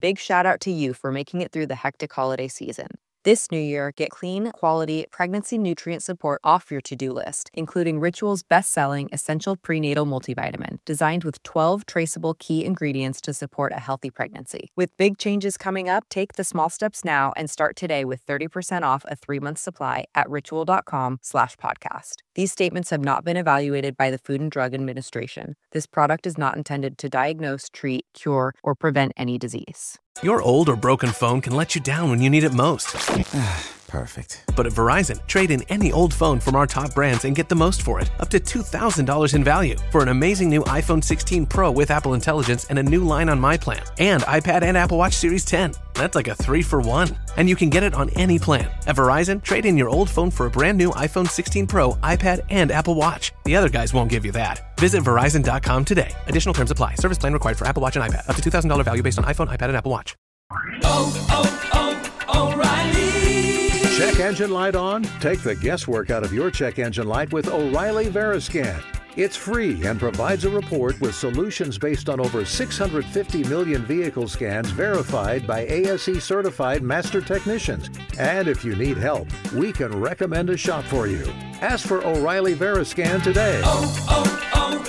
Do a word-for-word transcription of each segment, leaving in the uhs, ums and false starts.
big shout out to you for making it through the hectic holiday season. This new year, get clean, quality, pregnancy nutrient support off your to-do list, including Ritual's best-selling Essential Prenatal Multivitamin, designed with twelve traceable key ingredients to support a healthy pregnancy. With big changes coming up, take the small steps now and start today with thirty percent off a three-month supply at ritual.com slash podcast. These statements have not been evaluated by the Food and Drug Administration. This product is not intended to diagnose, treat, cure, or prevent any disease. Your old or broken phone can let you down when you need it most. Perfect. But at Verizon, trade in any old phone from our top brands and get the most for it, up to two thousand dollars in value. For an amazing new iPhone sixteen Pro with Apple Intelligence and a new line on My Plan. And iPad and Apple Watch Series ten. That's like a three for one. And you can get it on any plan. At Verizon, trade in your old phone for a brand new iPhone sixteen Pro, iPad, and Apple Watch. The other guys won't give you that. Visit Verizon dot com today. Additional terms apply. Service plan required for Apple Watch and iPad. Up to two thousand dollars value based on iPhone, iPad, and Apple Watch. Oh, oh, oh, O'Reilly. Check engine light on? Take the guesswork out of your check engine light with O'Reilly Veriscan. It's free and provides a report with solutions based on over six hundred fifty million vehicle scans verified by A S E certified master technicians. And if you need help, we can recommend a shop for you. Ask for O'Reilly Veriscan today. Oh,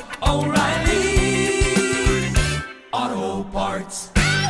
oh, oh, O'Reilly Auto Parts.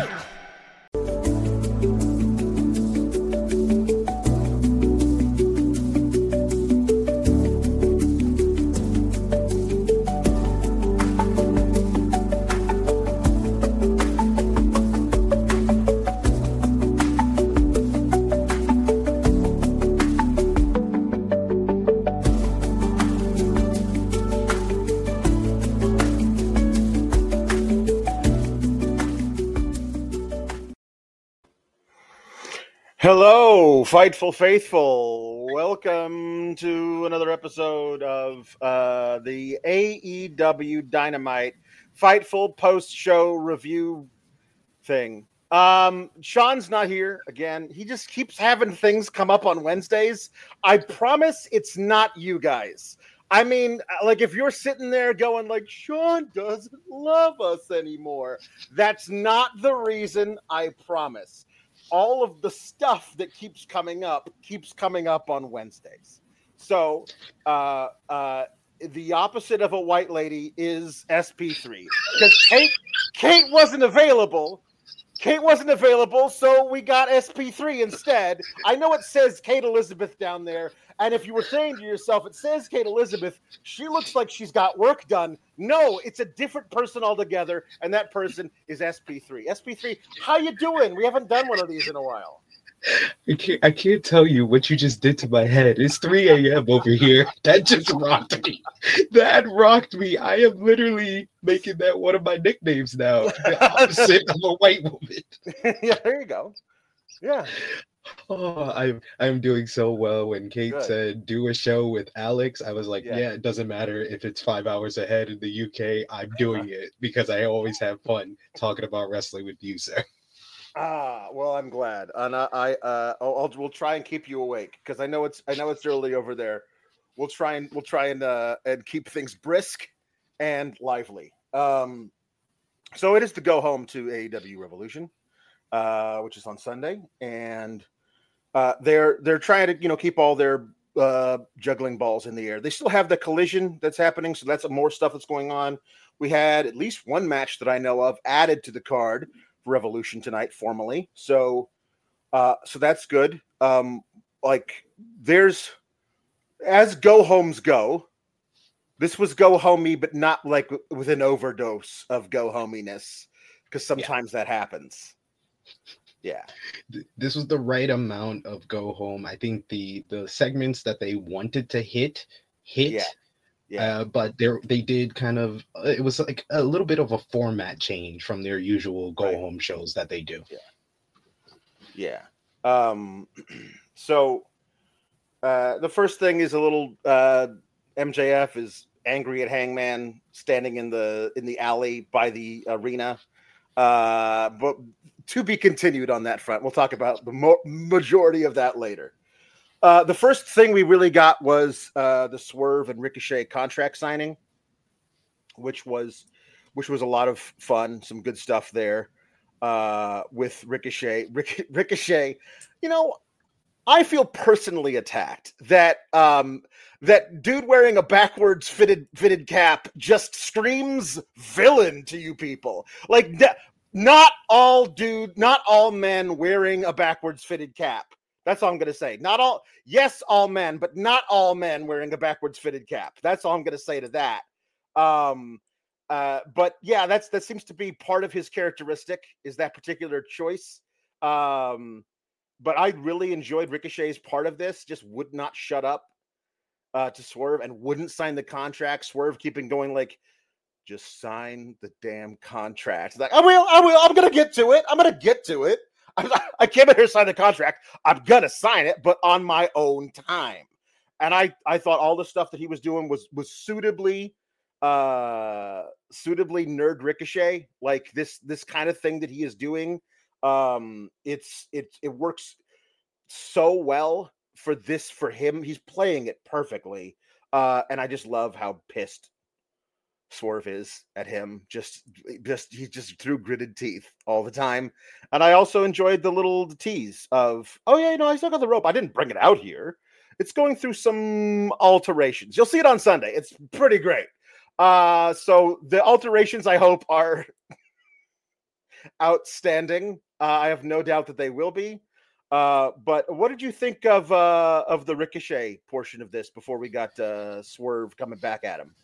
Hello, Fightful Faithful. Welcome to another episode of uh, the A E W Dynamite Fightful post-show review thing. Um, Sean's not here again. He just keeps having things come up on Wednesdays. I promise it's not you guys. I mean, like, if you're sitting there going like, Sean doesn't love us anymore, that's not the reason, I promise. All of the stuff that keeps coming up keeps coming up on Wednesdays. So uh, uh, the opposite of a white lady is S P three. Because Kate, Kate wasn't available. Kate wasn't available, so we got S P three instead. I know it says Kate Elizabeth down there, and if you were saying to yourself, it says Kate Elizabeth, she looks like she's got work done. No, it's a different person altogether, and that person is S P three. S P three, how you doing? We haven't done one of these in a while. I can't, I can't tell you what you just did to my head. It's three a.m. over here. That just rocked me. That rocked me. I am literally making that one of my nicknames now. The opposite of a white woman. Yeah, there you go. Yeah. Oh, I'm I'm doing so well. When Kate Good. said do a show with Alex, I was like, yeah. yeah, it doesn't matter if it's five hours ahead in the U K. I'm doing it because I always have fun talking about wrestling with you, sir. Ah, well, I'm glad, and I, I uh, I'll, I'll we'll try and keep you awake because I know it's I know it's early over there. We'll try and we'll try and uh, and keep things brisk and lively. Um, so it is to go home to A E W Revolution, uh, which is on Sunday, and uh, they're they're trying to you know keep all their uh, juggling balls in the air. They still have the Collision that's happening, so that's more stuff that's going on. We had at least one match that I know of added to the card. Revolution tonight formally, so uh so that's good. Um like there's as go homes go, this was go homey, but not like with an overdose of go hominess, because sometimes yeah. that happens. Yeah, this was the right amount of go home. I think the the segments that they wanted to hit hit yeah. Yeah, uh, but they they did kind of it was like a little bit of a format change from their usual go right. home shows that they do. Yeah, yeah. Um, so uh, the first thing is a little uh, M J F is angry at Hangman standing in the in the alley by the arena. Uh, but to be continued on that front. We'll talk about the mo- majority of that later. Uh, the first thing we really got was uh, the Swerve and Ricochet contract signing, which was which was a lot of fun, some good stuff there. uh, with Ricochet. Ric- Ricochet, you know, I feel personally attacked that um, that dude wearing a backwards fitted fitted cap just screams villain to you people. Like, th- not all dude, not all men wearing a backwards fitted cap. That's all I'm going to say. Not all, yes, all men, but not all men wearing a backwards fitted cap. That's all I'm going to say to that. Um, uh, but yeah, that's that seems to be part of his characteristic, is that particular choice. Um, but I really enjoyed Ricochet's part of this. Just would not shut up uh, to Swerve and wouldn't sign the contract. Swerve keeping going like, just sign the damn contract. Like, I will, I will, I'm going to get to it. I'm going to get to it. I came in here to sign the contract. I'm gonna sign it, but on my own time. And I, I thought all the stuff that he was doing was was suitably, uh, suitably nerd Ricochet. Like this this kind of thing that he is doing. Um, it's it it works so well for this for him. He's playing it perfectly. Uh, and I just love how pissed Swerve is at him. Just just he just threw gritted teeth all the time. And I also enjoyed the little tease of, oh yeah, you know, I still got the rope. I didn't bring it out here. It's going through some alterations. You'll see it on Sunday. It's pretty great. Uh so the alterations, I hope, are outstanding. uh, I have no doubt that they will be. Uh but what did you think of uh of the Ricochet portion of this before we got uh Swerve coming back at him?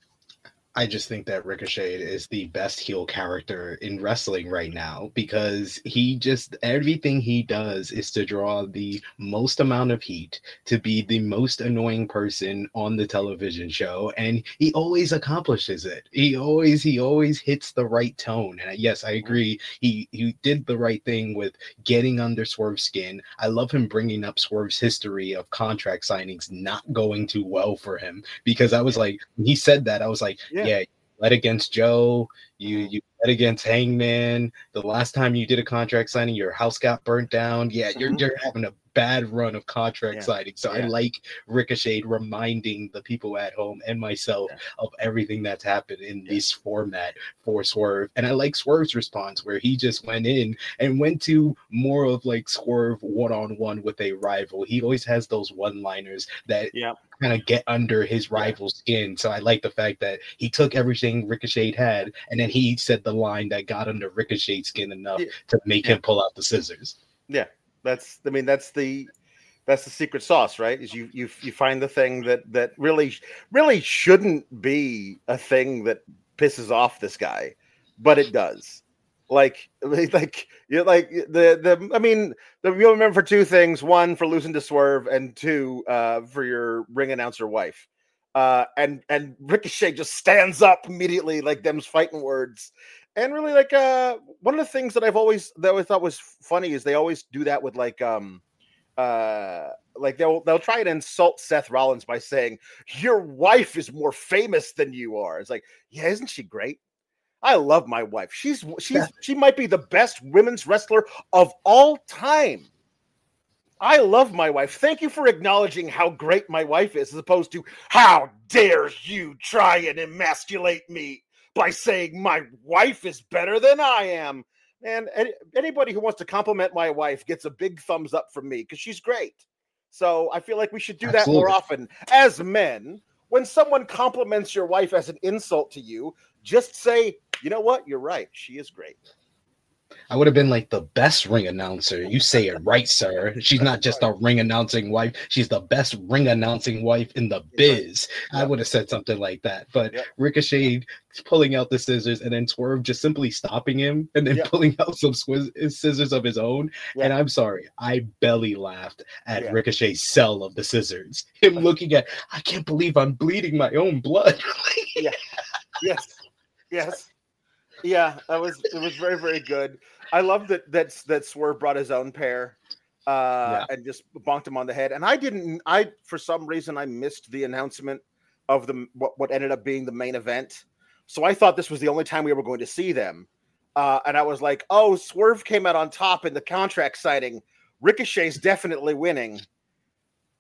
I just think that Ricochet is the best heel character in wrestling right now, because he just, everything he does is to draw the most amount of heat, to be the most annoying person on the television show. And he always accomplishes it. He always, he always hits the right tone. And yes, I agree. He, he did the right thing with getting under Swerve's skin. I love him bringing up Swerve's history of contract signings not going too well for him, because I was like, when he said that, I was like, yeah. Yeah, you led against Joe, you you led against Hangman. The last time you did a contract signing, your house got burnt down. Yeah, you're mm-hmm. you're having a bad run of contract yeah. signing. So yeah. I like Ricochet reminding the people at home and myself yeah. of everything that's happened in yeah. this format for Swerve. And I like Swerve's response, where he just went in and went to more of like Swerve one-on-one with a rival. He always has those one-liners that yeah. kind of get under his rival's skin. So I like the fact that he took everything Ricochet had, and then he said the line that got under Ricochet's skin enough yeah. to make yeah. him pull out the scissors. Yeah. That's, I mean, that's the, that's the secret sauce, right? Is you, you, you find the thing that, that really, really shouldn't be a thing that pisses off this guy, but it does. Like, like, you like the, the, I mean, the, you'll remember for two things: one, for losing to Swerve, and two, uh, for your ring announcer wife. Uh, and, and Ricochet just stands up immediately, like them's fighting words. And really, like, uh, one of the things that I've always that I thought was funny is they always do that with like, um, uh, like they'll they'll try and insult Seth Rollins by saying your wife is more famous than you are. It's like, yeah, isn't she great? I love my wife. She's she's she might be the best women's wrestler of all time. I love my wife. Thank you for acknowledging how great my wife is, as opposed to how dare you try and emasculate me by saying my wife is better than I am. And anybody who wants to compliment my wife gets a big thumbs up from me, because she's great. So I feel like we should do Absolutely. that more often as men. When someone compliments your wife as an insult to you, just say, you know what? You're right. She is great. I would have been like the best ring announcer. You say it right, sir. She's not just a ring announcing wife. She's the best ring announcing wife in the biz. Yep. I would have said something like that. But yep. Ricochet pulling out the scissors, and then Swerve just simply stopping him, and then yep. pulling out some scissors of his own. Yep. And I'm sorry, I belly laughed at yep. Ricochet's sell of the scissors. Him looking at, I can't believe I'm bleeding my own blood. yeah. Yes. Yes. Yeah, that was it was very, very good. I love that that's that Swerve brought his own pair uh yeah. and just bonked him on the head. And I didn't I for some reason I missed the announcement of the what, what ended up being the main event. So I thought this was the only time we were going to see them. Uh and I was like, oh, Swerve came out on top in the contract signing. Ricochet's definitely winning.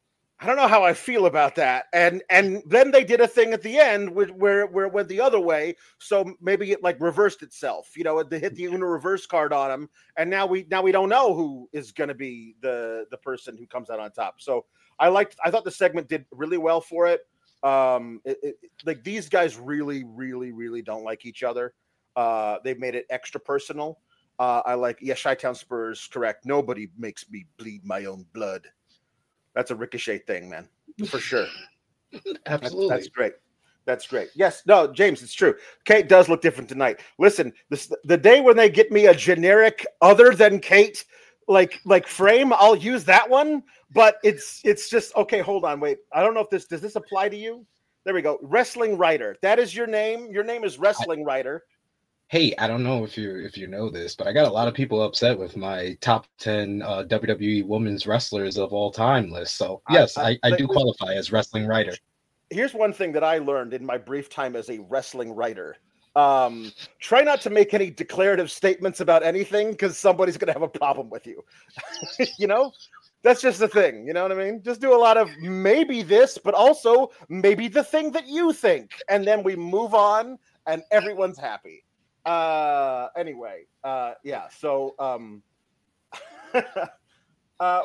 I don't know how I feel about that. And and then they did a thing at the end where where, where it went the other way. So maybe it like reversed itself. You know, they hit the Uno reverse card on him, and now we now we don't know who is going to be the the person who comes out on top. So I liked. I thought the segment did really well for it. Um, it, it, like these guys really, really, really don't like each other. Uh, they've made it extra personal. Uh, I like. Yeah, Chi-Town Spurs, correct. Nobody makes me bleed my own blood. That's a Ricochet thing, man, for sure. Absolutely. That's, that's great. That's great. Yes. No, James, it's true. Kate does look different tonight. Listen, this the day when they get me a generic other than Kate, like like frame, I'll use that one. But it's it's just okay. Hold on, wait. I don't know if this does this apply to you. There we go. Wrestling Writer. That is your name. Your name is Wrestling Writer. Hey, I don't know if you if you know this, but I got a lot of people upset with my top ten uh, W W E women's wrestlers of all time list. So yes, I, I, I do qualify as Wrestling Writer. Here's one thing that I learned in my brief time as a wrestling writer. Um, try not to make any declarative statements about anything because somebody's going to have a problem with you. You know, that's just the thing. You know what I mean? Just do a lot of maybe this, but also maybe the thing that you think. And then we move on and everyone's happy. Uh, anyway, uh, yeah. So, um, uh,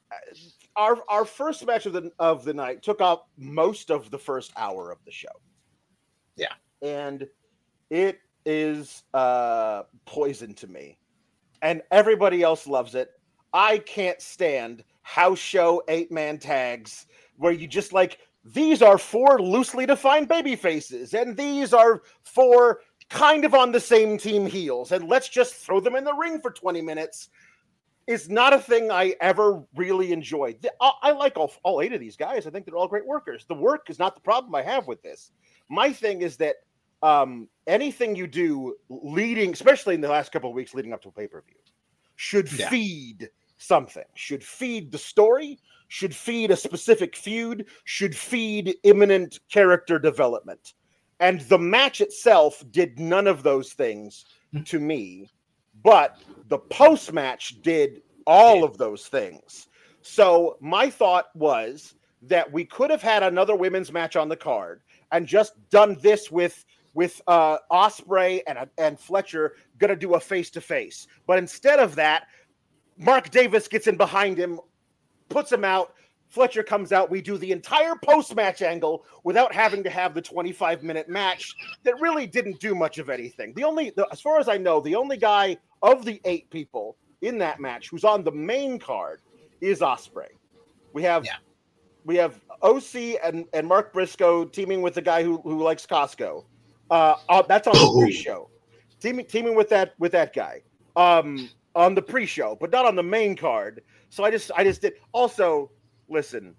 our our first match of the of the night took up most of the first hour of the show. Yeah, and it is uh poison to me, and everybody else loves it. I can't stand house show eight man tags where you just like these are four loosely defined baby faces, and these are four kind of on the same team heels, and let's just throw them in the ring for twenty minutes. Is not a thing I ever really enjoyed. I, I like all, all eight of these guys. I think they're all great workers. The work is not the problem I have with this. My thing is that um, anything you do leading, especially in the last couple of weeks leading up to a pay-per-view, should yeah. feed something, should feed the story, should feed a specific feud, should feed imminent character development. And the match itself did none of those things to me, but the post-match did all of those things. So my thought was that we could have had another women's match on the card and just done this with with uh, Ospreay and, and Fletcher going to do a face-to-face. But instead of that, Mark Davis gets in behind him, puts him out, Fletcher comes out. We do the entire post-match angle without having to have the twenty-five minute match that really didn't do much of anything. The only, the, as far as I know, the only guy of the eight people in that match who's on the main card is Ospreay. We have, yeah. we have O C and, and Mark Briscoe teaming with the guy who, who likes Costco. Uh, uh, that's on the pre-show. Teaming teaming with that with that guy um, on the pre-show, but not on the main card. So I just I just did also. Listen,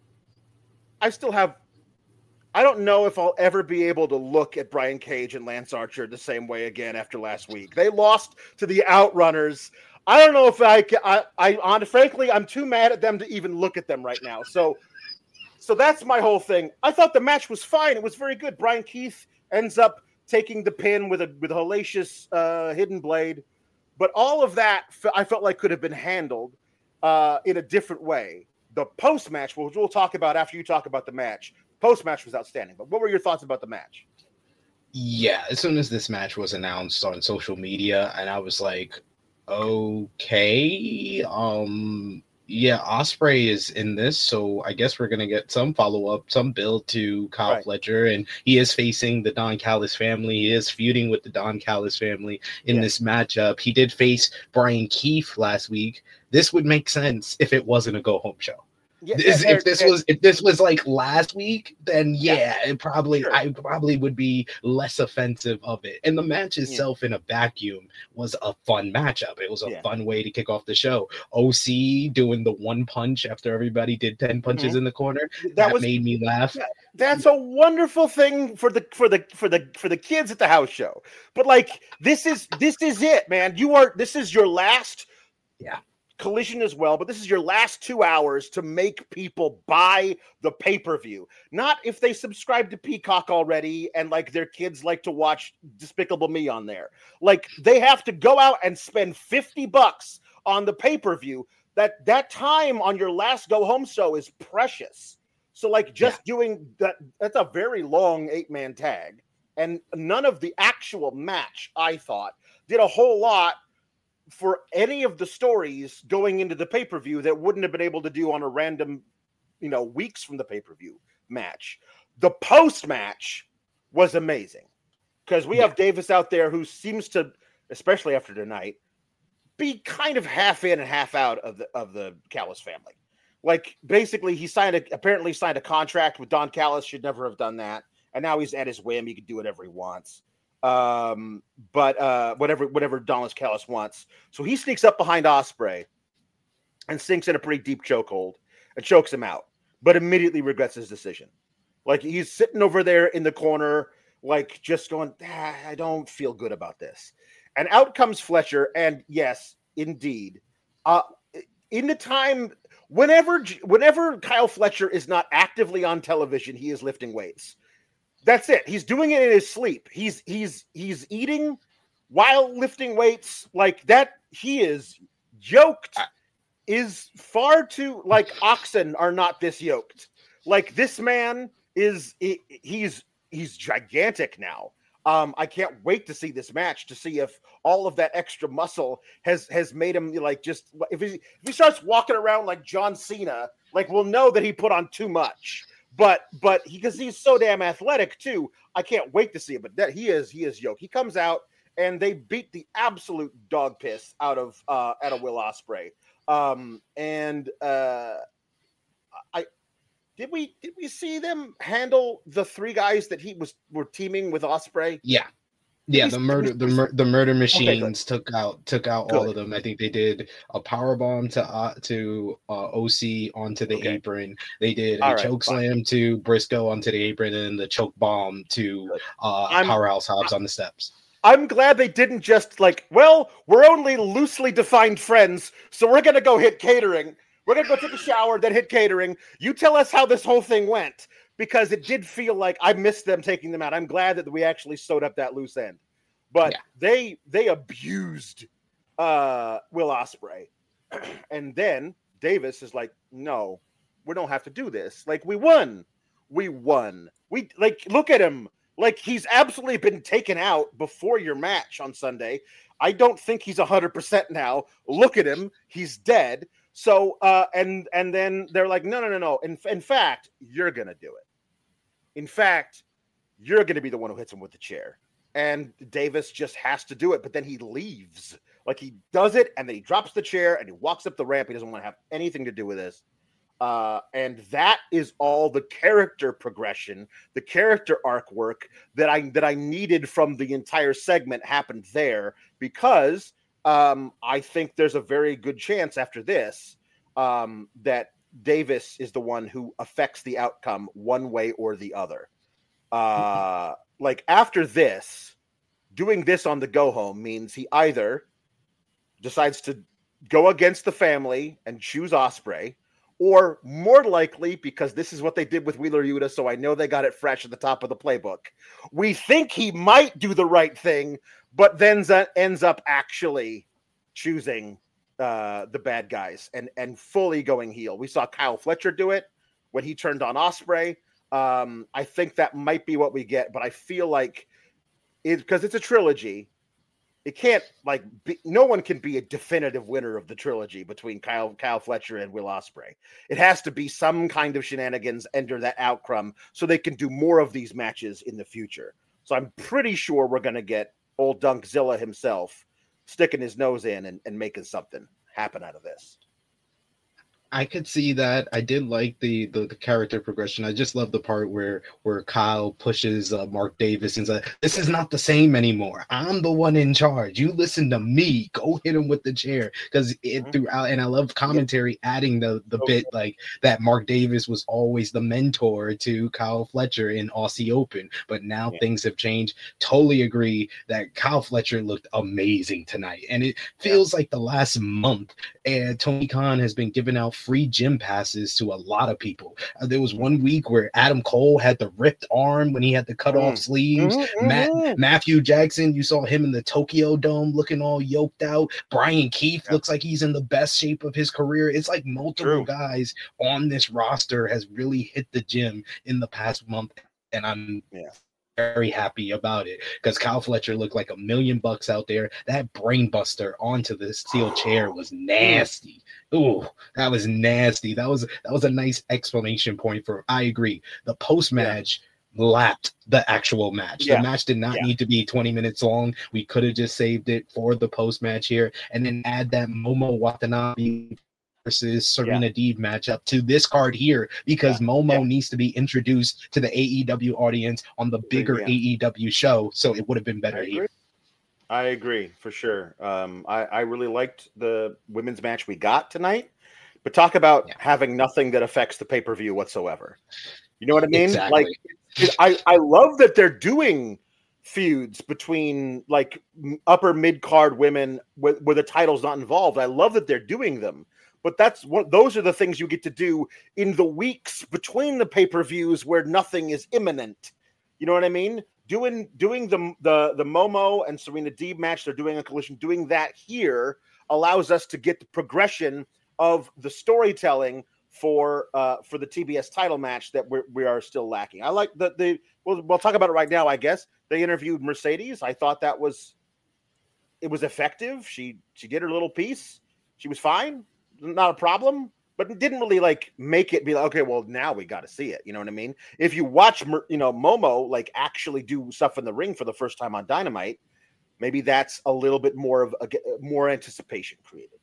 I still have, I don't know if I'll ever be able to look at Brian Cage and Lance Archer the same way again after last week. They lost to the Outrunners. I don't know if I can, I, I on, frankly, I'm too mad at them to even look at them right now. So, so that's my whole thing. I thought the match was fine. It was very good. Brian Keith ends up taking the pin with a, with a hellacious uh, hidden blade. But all of that I felt like could have been handled uh, in a different way. The post-match, which we'll talk about after you talk about the match, post-match was outstanding. But what were your thoughts about the match? Yeah, as soon as this match was announced on social media, and I was like, okay, um, yeah, Ospreay is in this, so I guess we're gonna get some follow-up, some build to Kyle right. Fletcher, and he is facing the Don Callis family. He is feuding with the Don Callis family in yeah. this matchup. He did face Brian Keith last week. This would make sense if it wasn't a go-home show. Yeah, this, if this was if this was like last week, then yeah, yeah it probably sure. I probably would be less offensive of it. And the match itself yeah. in a vacuum was a fun matchup. It was a yeah. fun way to kick off the show. O C doing the one punch after everybody did ten punches mm-hmm. in the corner. That, that was, made me laugh. Yeah, that's a wonderful thing for the for the for the for the kids at the house show. But like this is this is it, man. You are this is your last yeah. Collision as well, but this is your last two hours to make people buy the pay-per-view. Not if they subscribe to Peacock already and like their kids like to watch Despicable Me on there. Like they have to go out and spend fifty bucks on the pay-per-view. That that time on your last go home show is precious. So like just yeah. doing that, that's a very long eight man tag. And none of the actual match, I thought, did a whole lot for any of the stories going into the pay-per-view that wouldn't have been able to do on a random, you know, weeks from the pay-per-view match. The post-match was amazing because we yeah. have Davis out there who seems to, especially after tonight, be kind of half in and half out of the of the Callis family. Like basically he signed a, apparently signed a contract with Don Callis, should never have done that. And now he's at his whim. He can do whatever he wants. Um, but uh, whatever whatever Don Callis wants. So he sneaks up behind Ospreay and sinks in a pretty deep chokehold and chokes him out, but immediately regrets his decision. Like he's sitting over there in the corner, like just going, ah, I don't feel good about this. And out comes Fletcher. And yes, indeed, uh, in the time, whenever whenever Kyle Fletcher is not actively on television, he is lifting weights. That's it. He's doing it in his sleep. He's he's he's eating while lifting weights like that. He is yoked. Is far too like oxen are not this yoked. Like this man is he, he's he's gigantic now. Um, I can't wait to see this match to see if all of that extra muscle has has made him like just if he if he starts walking around like John Cena, like we'll know that he put on too much. But but he because he's so damn athletic too, I can't wait to see it. But that he is he is yoked. He comes out and they beat the absolute dog piss out of uh, out of Will Ospreay. Um, and uh, I did we did we see them handle the three guys that he was were teaming with Ospreay? Yeah. Yeah, the murder the mur- the murder machines okay, took out took out good. all of them. I think they did a power bomb to uh, to uh, O C onto the okay. apron. They did all a right, choke fine. slam to Briscoe onto the apron, and then the choke bomb to uh, Powerhouse Hobbs on the steps. I'm glad they didn't just like, well, we're only loosely defined friends, so we're gonna go hit catering. We're gonna go take a shower, then hit catering. You tell us how this whole thing went. Because it did feel like I missed them taking them out. I'm glad that we actually sewed up that loose end. But yeah. they they abused uh, Will Ospreay. And then Davis is like, no, we don't have to do this. Like, we won. We won. We like look at him. Like he's absolutely been taken out before your match on Sunday. I don't think he's one hundred percent now. Look at him. He's dead. So, uh, and and then they're like, no, no, no, no. In, in fact, you're going to do it. In fact, you're going to be the one who hits him with the chair. And Davis just has to do it, but then he leaves. Like he does it, and then he drops the chair, and he walks up the ramp. He doesn't want to have anything to do with this. Uh, and that is all the character progression, the character arc work that I that I needed from the entire segment happened there because um, I think there's a very good chance after this um, that Davis is the one who affects the outcome one way or the other. Uh, like after this, doing this on the go home means he either decides to go against the family and choose Ospreay, or more likely, because this is what they did with Wheeler Yuta, so I know they got it fresh at the top of the playbook. We think he might do the right thing, but then ends up actually choosing uh, the bad guys and, and fully going heel. We saw Kyle Fletcher do it when he turned on Ospreay. Um, I think that might be what we get, but I feel like it because it's a trilogy. It can't like be, no one can be a definitive winner of the trilogy between Kyle Kyle Fletcher and Will Ospreay. It has to be some kind of shenanigans enter that outcome so they can do more of these matches in the future. So I'm pretty sure we're going to get old Dunkzilla himself sticking his nose in and, and making something happen out of this. I could see that. I did like the, the the character progression. I just love the part where where Kyle pushes uh, Mark Davis and says, "This is not the same anymore. I'm the one in charge. You listen to me. Go hit him with the chair." Because it mm-hmm. throughout, and I love commentary adding the the oh, bit like that. Mark Davis was always the mentor to Kyle Fletcher in Aussie Open, but now yeah. things have changed. Totally agree that Kyle Fletcher looked amazing tonight, and it feels yeah. like the last month, and Tony Khan has been giving out free gym passes to a lot of people. Uh, there was one week where Adam Cole had the ripped arm when he had the cut off mm. sleeves. Mm-hmm. Matt, Matthew Jackson, you saw him in the Tokyo Dome looking all yoked out. Brian Keith yep. looks like he's in the best shape of his career. It's like multiple True. guys on this roster has really hit the gym in the past month, and I'm yeah. very happy about it because Kyle Fletcher looked like a million bucks out there. That brain buster onto the steel chair was nasty. Ooh, that was nasty. That was that was a nice explanation point for. I agree. The post match yeah. lapped the actual match. Yeah. The match did not yeah. need to be twenty minutes long. We could have just saved it for the post match here, and then add that Momo Watanabe versus Serena yeah. Deeb matchup to this card here because yeah. Momo yeah. needs to be introduced to the A E W audience on the bigger yeah. A E W show, so it would have been better I here. I agree for sure. Um, I, I really liked the women's match we got tonight, but talk about yeah. having nothing that affects the pay-per-view whatsoever. You know what I mean? Exactly. Like, it, I, I love that they're doing feuds between like upper mid-card women where, where the title's not involved. I love that they're doing them. But that's what those are the things you get to do in the weeks between the pay-per-views where nothing is imminent. You know what I mean? Doing doing the the the Momo and Serena Deeb match, they're doing a collision. Doing that here allows us to get the progression of the storytelling for uh, for the T B S title match that we we are still lacking. I like that they. We'll we'll talk about it right now. I guess they interviewed Mercedes. I thought that was it was effective. She she did her little piece. She was fine. Not a problem, but it didn't really like make it be like, okay, well, now we got to see it. You know what I mean? If you watch, you know, Momo like actually do stuff in the ring for the first time on Dynamite, maybe that's a little bit more of a more anticipation created.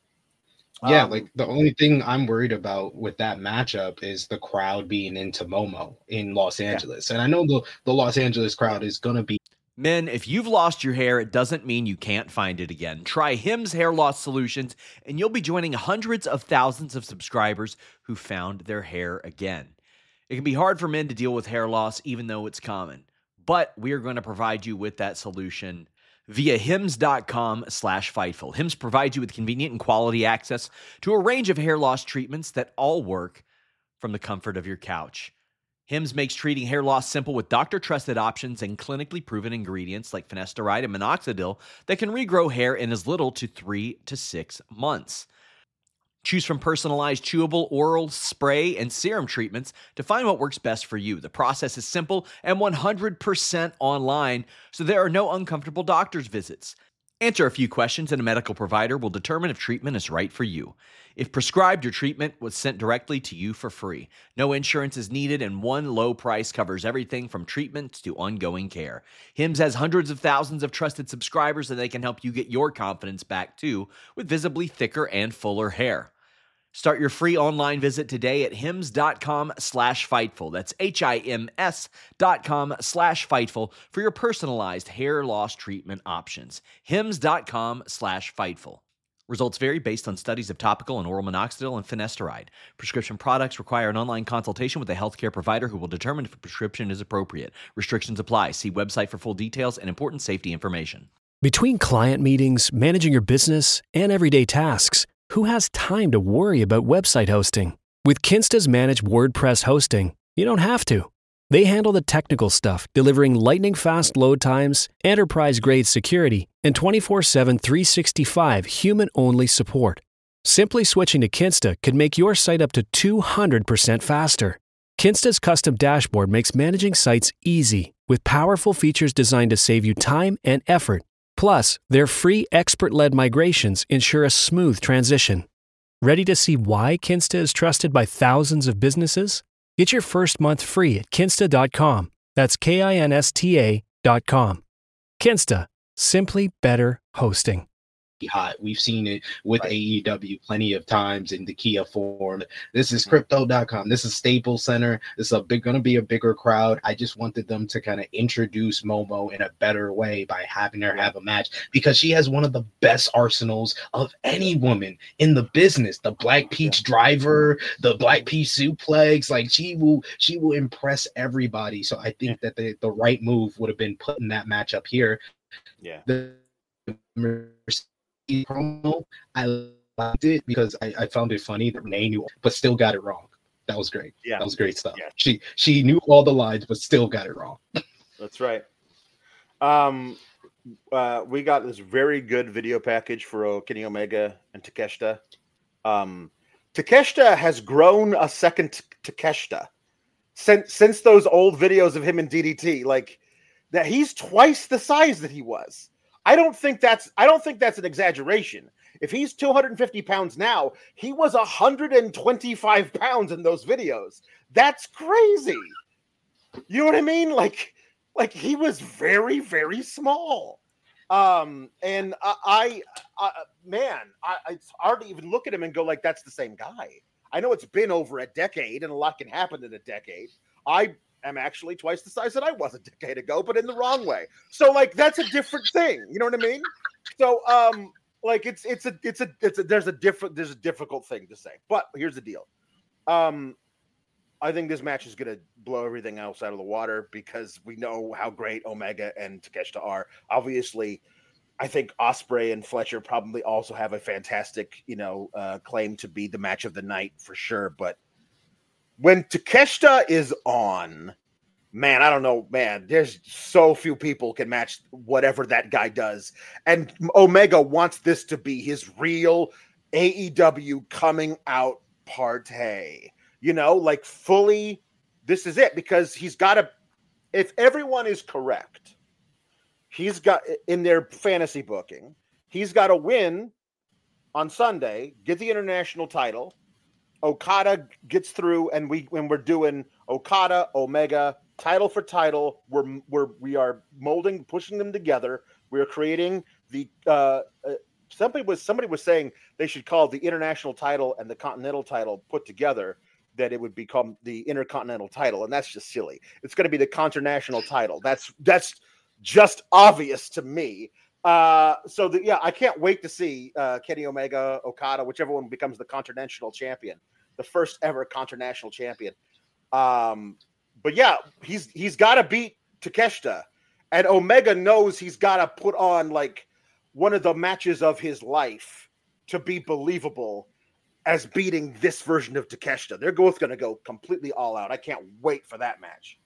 Yeah, um, like the only thing I'm worried about with that matchup is the crowd being into Momo in Los Angeles. Yeah. And I know the, the Los Angeles crowd is going to be. Men, if you've lost your hair, it doesn't mean you can't find it again. Try Hims Hair Loss Solutions, and you'll be joining hundreds of thousands of subscribers who found their hair again. It can be hard for men to deal with hair loss, even though it's common. But we are going to provide you with that solution via hims.com slash Fightful. Hims provides you with convenient and quality access to a range of hair loss treatments that all work from the comfort of your couch. Hims makes treating hair loss simple with doctor-trusted options and clinically proven ingredients like finasteride and minoxidil that can regrow hair in as little to three to six months. Choose from personalized chewable, oral, spray, and serum treatments to find what works best for you. The process is simple and one hundred percent online, so there are no uncomfortable doctor's visits. Answer a few questions and a medical provider will determine if treatment is right for you. If prescribed, your treatment was sent directly to you for free. No insurance is needed, and one low price covers everything from treatments to ongoing care. Hims has hundreds of thousands of trusted subscribers, and they can help you get your confidence back too with visibly thicker and fuller hair. Start your free online visit today at hims.com slash Fightful. That's H-I-M-S dot com slash Fightful for your personalized hair loss treatment options. hims.com slash Fightful. Results vary based on studies of topical and oral minoxidil and finasteride. Prescription products require an online consultation with a healthcare provider who will determine if a prescription is appropriate. Restrictions apply. See website for full details and important safety information. Between client meetings, managing your business, and everyday tasks, who has time to worry about website hosting? With Kinsta's managed WordPress hosting, you don't have to. They handle the technical stuff, delivering lightning-fast load times, enterprise-grade security, and twenty-four seven, three sixty-five human-only support. Simply switching to Kinsta could make your site up to two hundred percent faster. Kinsta's custom dashboard makes managing sites easy, with powerful features designed to save you time and effort. Plus, their free expert-led migrations ensure a smooth transition. Ready to see why Kinsta is trusted by thousands of businesses? Get your first month free at kinsta dot com. That's K I N S T A dot com. Kinsta. Simply better hosting. Hot. We've seen it with right. A E W plenty of times in the Kia form. This is crypto dot com. This is Staples Center. This is a big going to be a bigger crowd. I just wanted them to kind of introduce Momo in a better way by having her have a match because she has one of the best arsenals of any woman in the business. The Black Peach driver, the Black Peach suplex, like she will she will impress everybody. So I think that the, the right move would have been putting that match up here. Yeah. The promo, I liked it because I, I found it funny that Nay knew, but still got it wrong. That was great. Yeah, that was great stuff. Yeah. She she knew all the lines, but still got it wrong. That's right. Um, uh, we got this very good video package for uh, Kenny Omega and Takeshita. Um, Takeshita has grown a second Takeshita since since those old videos of him in D D T. Like that, he's twice the size that he was. I don't think that's I don't think that's an exaggeration. If he's two hundred fifty pounds now, he was one hundred twenty-five pounds in those videos. That's crazy. You know what I mean? Like, like he was very, very small. Um, and I, I, I man, I, it's hard to even look at him and go like, that's the same guy. I know it's been over a decade and a lot can happen in a decade. I am actually twice the size that I was a decade ago, but in the wrong way. So like, that's a different thing. You know what I mean? So, um, like it's, it's a, it's a, it's a, there's a different, there's a difficult thing to say, but here's the deal. Um, I think this match is going to blow everything else out of the water because we know how great Omega and Takeshita are. Obviously, I think Ospreay and Fletcher probably also have a fantastic, you know, uh, claim to be the match of the night for sure. But when Takeshita is on, man, I don't know, man, there's so few people can match whatever that guy does. And Omega wants this to be his real A E W coming out party. You know, like fully, this is it because he's got to, if everyone is correct, he's got in their fantasy booking, he's got to win on Sunday, get the international title. Okada gets through, and we when we're doing Okada, Omega, title for title, we're we're we are molding, pushing them together. We're creating the. Uh, uh, somebody was somebody was saying they should call the international title and the continental title put together. That it would become the Intercontinental title, and that's just silly. It's going to be the Contranational title. That's that's just obvious to me. Uh, so the, yeah, I can't wait to see uh, Kenny Omega, Okada, whichever one becomes the Contranational champion, the first ever Contranational champion. Um, but yeah, he's he's got to beat Takeshita, and Omega knows he's got to put on like one of the matches of his life to be believable. As beating this version of Takeshita. They're both going to go completely all out. I can't wait for that match.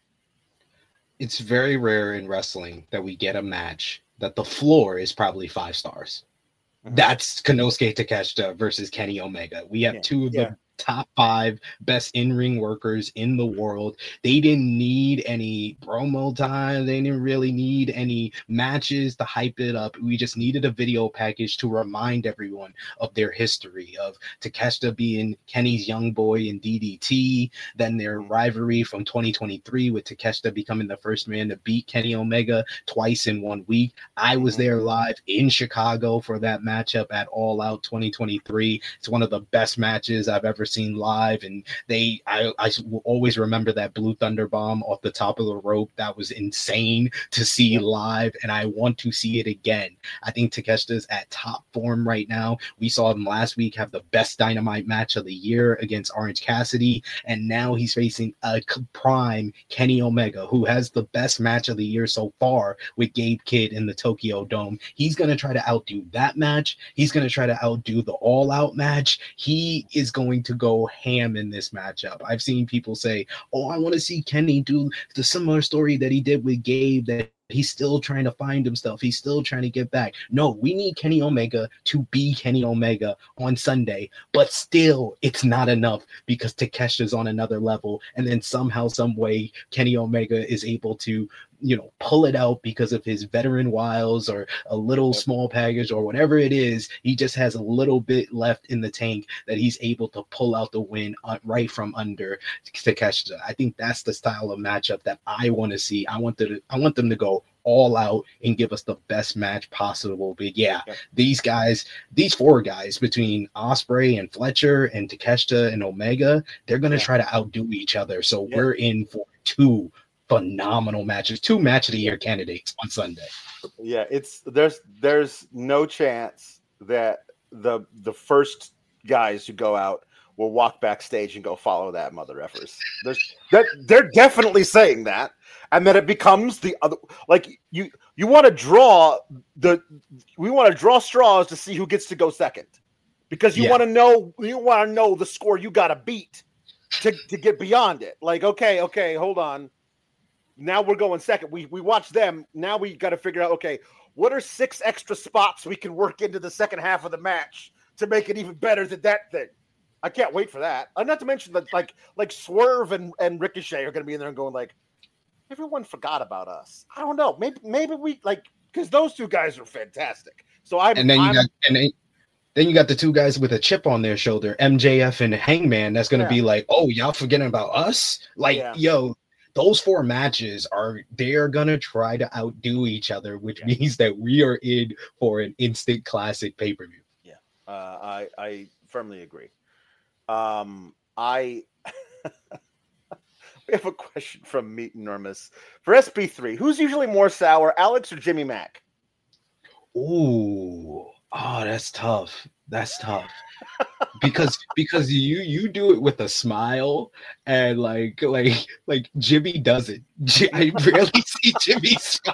It's very rare in wrestling that we get a match that the floor is probably five stars. Mm-hmm. That's Konosuke Takeshita versus Kenny Omega. We have yeah, two of yeah. the top five best in-ring workers in the world. They didn't need any promo time. They didn't really need any matches to hype it up. We just needed a video package to remind everyone of their history of Takeshita being Kenny's young boy in D D T, then their rivalry from twenty twenty-three with Takeshita becoming the first man to beat Kenny Omega twice in one week. I was there live in Chicago for that matchup at All Out twenty twenty-three. It's one of the best matches I've ever seen live, and they I, I will always remember that Blue Thunder Bomb off the top of the rope. That was insane to see live, and I want to see it again. I think Takeshita's at top form right now. We saw him last week have the best Dynamite match of the year against Orange Cassidy, and now he's facing a prime Kenny Omega, who has the best match of the year so far with Gabe Kidd in the Tokyo Dome. He's going to try to outdo that match. He's going to try to outdo the All Out match. He is going to go ham in this matchup. I've seen people say, oh, I want to see Kenny do the similar story that he did with Gabe, that he's still trying to find himself. He's still trying to get back. No, we need Kenny Omega to be Kenny Omega on Sunday, but still it's not enough because Takeshita's on another level. And then somehow, some way, Kenny Omega is able to, you know, pull it out because of his veteran wiles or a little small package or whatever it is. He just has a little bit left in the tank that he's able to pull out the win right from under Takeshita. I think that's the style of matchup that I want to see. I want to, I want them to go all out and give us the best match possible. But yeah, yeah, these guys, these four guys between Ospreay and Fletcher and Takeshita and Omega, they're going to yeah. try to outdo each other. So yeah. we're in for two phenomenal matches, two match of the year candidates on Sunday. Yeah, it's there's there's no chance that the the first guys who go out will walk backstage and go follow that mother effers. There's that they're definitely saying that, and that it becomes the other, like you you want to draw the we want to draw straws to see who gets to go second. because you Yeah. want to know you want to know the score you got to beat to to get beyond it. Like, okay, okay, hold on. Now we're going second. We we watch them. Now we got to figure out, okay, what are six extra spots we can work into the second half of the match to make it even better than that thing? I can't wait for that. Uh, not to mention that, like, like Swerve and, and Ricochet are going to be in there and going like, everyone forgot about us. I don't know. Maybe maybe we like because those two guys are fantastic. So I And then you I'm, got and then, then you got the two guys with a chip on their shoulder, M J F and Hangman. That's gonna Yeah. be like, oh, y'all forgetting about us? Like, Yeah. yo, those four matches are they are gonna try to outdo each other, which Yeah. means that we are in for an instant classic pay per view. yeah. Uh, I I firmly agree. Um, I we have a question from Meat Enormous for S P three. Who's usually more sour, Alex or Jimmy Mack? Ooh, oh, that's tough. That's tough. because because you you do it with a smile and like like like Jimmy doesn't. J- I rarely see Jimmy smile.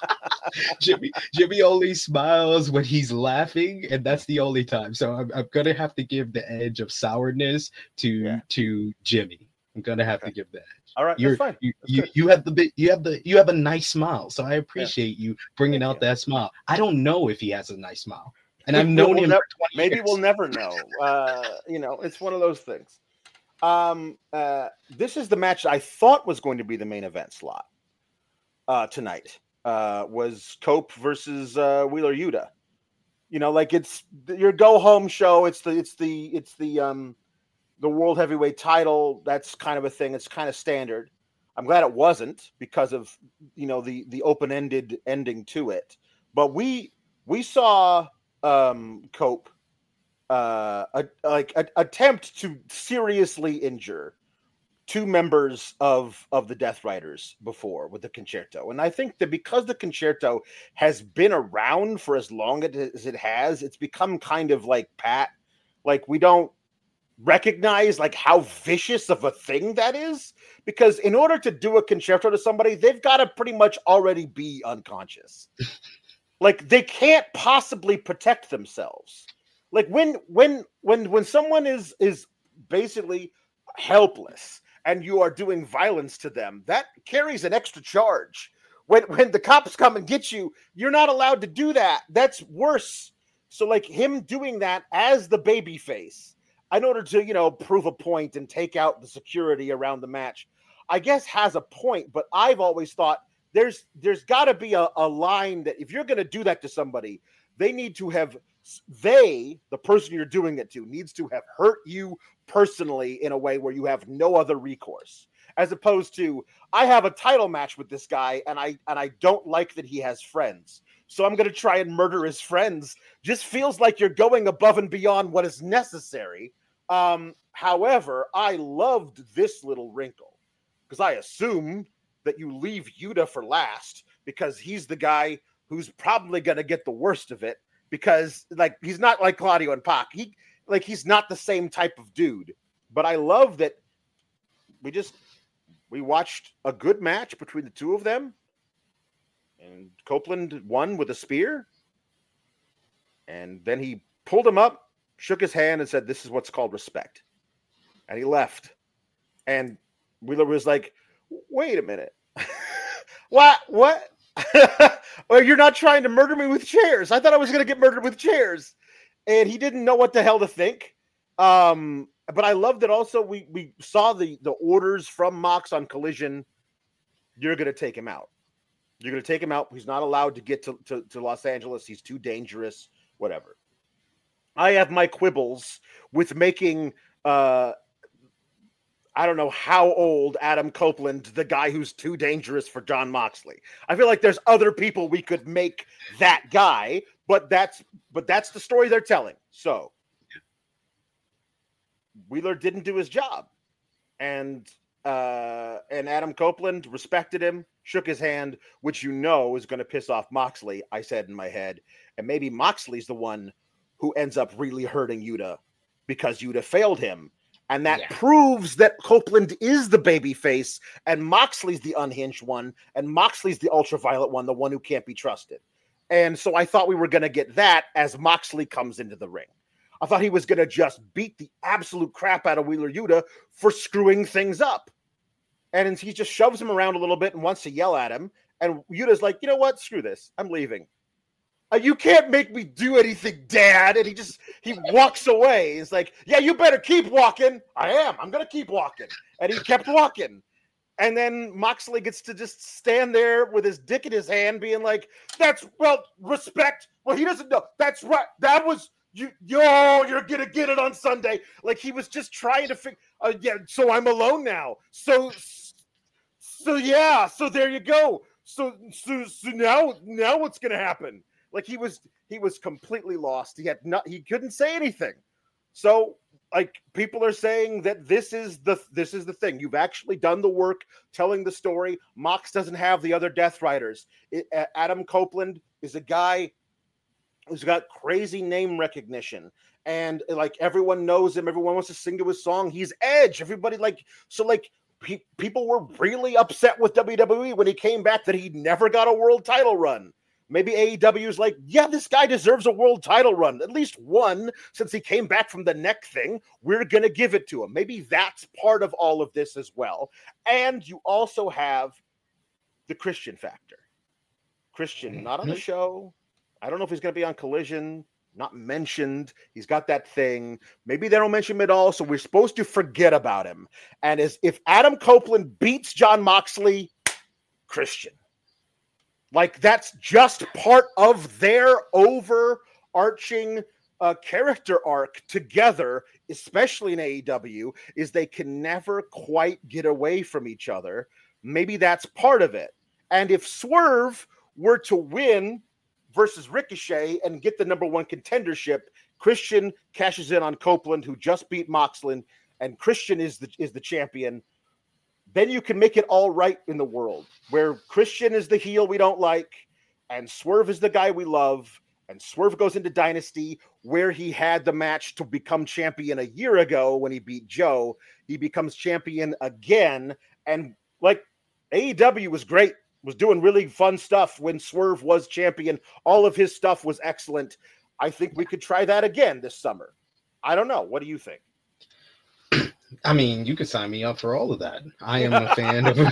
Jimmy Jimmy only smiles when he's laughing, and that's the only time. So I'm I'm gonna have to give the edge of sourness to Yeah. to Jimmy. I'm gonna have Okay. to give that. All right, You're, that's fine. you, That's you, good. you have the bit you have the you have a nice smile, so I appreciate you bringing Thank out you. that smile. I don't know if he has a nice smile, and We- I've we'll- known we'll him nev- for twenty Maybe years. we'll never know. Uh, you know, it's one of those things. Um, uh, this is the match I thought was going to be the main event slot uh, tonight. Uh, was Cope versus uh, Wheeler Yuta. You know, like it's your go home show. It's the it's the it's the um the world heavyweight title. That's kind of a thing. It's kind of standard. I'm glad it wasn't because of you know the the open ended ending to it. But we we saw um, Cope uh, a, like a, attempt to seriously injure two members of of the Death Riders before with the Concerto, and I think that because the Concerto has been around for as long as it has, it's become kind of like pat. Like we don't recognize like how vicious of a thing that is, because in order to do a Concerto to somebody, they've got to pretty much already be unconscious. Like they can't possibly protect themselves. Like when when when when someone is is basically helpless and you are doing violence to them, that carries an extra charge. When when the cops come and get you, you're not allowed to do that. That's worse. So like him doing that as the baby face in order to, you know, prove a point and take out the security around the match, I guess has a point. But I've always thought there's there's got to be a, a line that if you're going to do that to somebody, they need to have they, the person you're doing it to, needs to have hurt you personally in a way where you have no other recourse, as opposed to I have a title match with this guy and I and I don't like that he has friends, so I'm going to try and murder his friends. Just feels like you're going above and beyond what is necessary. Um, however, I loved this little wrinkle because I assumed that you leave Yuta for last because he's the guy who's probably going to get the worst of it. Because like he's not like Claudio and Pac. He like he's not the same type of dude. But I love that we just we watched a good match between the two of them. And Copeland won with a spear. And then he pulled him up, shook his hand, and said, "This is what's called respect." And he left. And Wheeler was like, "Wait a minute. what? What? Well, you're not trying to murder me with chairs. I thought I was going to get murdered with chairs." And he didn't know what the hell to think. Um, but I love that also we we saw the the orders from Mox on Collision. You're going to take him out. You're going to take him out. He's not allowed to get to, to, to Los Angeles. He's too dangerous, whatever. I have my quibbles with making uh, I don't know how old Adam Copeland, the guy who's too dangerous for Jon Moxley. I feel like there's other people we could make that guy, but that's but that's the story they're telling. So Wheeler didn't do his job, and uh, and Adam Copeland respected him, shook his hand, which you know is going to piss off Moxley. I said in my head, and maybe Moxley's the one who ends up really hurting Yuta because Yuta failed him. And that yeah. proves that Copeland is the baby face and Moxley's the unhinged one and Moxley's the ultraviolet one, the one who can't be trusted. And so I thought we were going to get that as Moxley comes into the ring. I thought he was going to just beat the absolute crap out of Wheeler Yuta for screwing things up. And he just shoves him around a little bit and wants to yell at him. And Yuta's like, you know what? Screw this. I'm leaving. Uh, you can't make me do anything, Dad. And he just, he walks away. He's like, yeah, you better keep walking. I am. I'm going to keep walking. And he kept walking. And then Moxley gets to just stand there with his dick in his hand being like, that's, well, respect. Well, he doesn't know. That's right. That was, you, yo, you're going to get it on Sunday. Like he was just trying to figure, uh, yeah, so I'm alone now. So, so yeah, so there you go. So, so, so now, now what's going to happen? Like he was, he was completely lost. He had not, he couldn't say anything. So, like people are saying that this is the this is the thing. You've actually done the work telling the story. Mox doesn't have the other Death Riders. It, uh, Adam Copeland is a guy who's got crazy name recognition, and like everyone knows him. Everyone wants to sing to his song. He's Edge. Everybody like so like pe- people were really upset with W W E when he came back that he never got a world title run. Maybe A E W is like, yeah, this guy deserves a world title run. At least one, since he came back from the neck thing. We're going to give it to him. Maybe that's part of all of this as well. And you also have the Christian factor. Christian, not on the show. I don't know if he's going to be on Collision. Not mentioned. He's got that thing. Maybe they don't mention him at all, so we're supposed to forget about him. And as if Adam Copeland beats Jon Moxley, Christian. Like, that's just part of their overarching uh, character arc together, especially in A E W, is they can never quite get away from each other. Maybe that's part of it. And if Swerve were to win versus Ricochet and get the number one contendership, Christian cashes in on Copeland, who just beat Moxley, and Christian is the, is the champion. Then you can make it all right in the world, where Christian is the heel we don't like, and Swerve is the guy we love, and Swerve goes into Dynasty, where he had the match to become champion a year ago when he beat Joe. He becomes champion again, and like A E W was great, was doing really fun stuff when Swerve was champion. All of his stuff was excellent. I think we could try that again this summer. I don't know. What do you think? I mean, you could sign me up for all of that. I am a fan of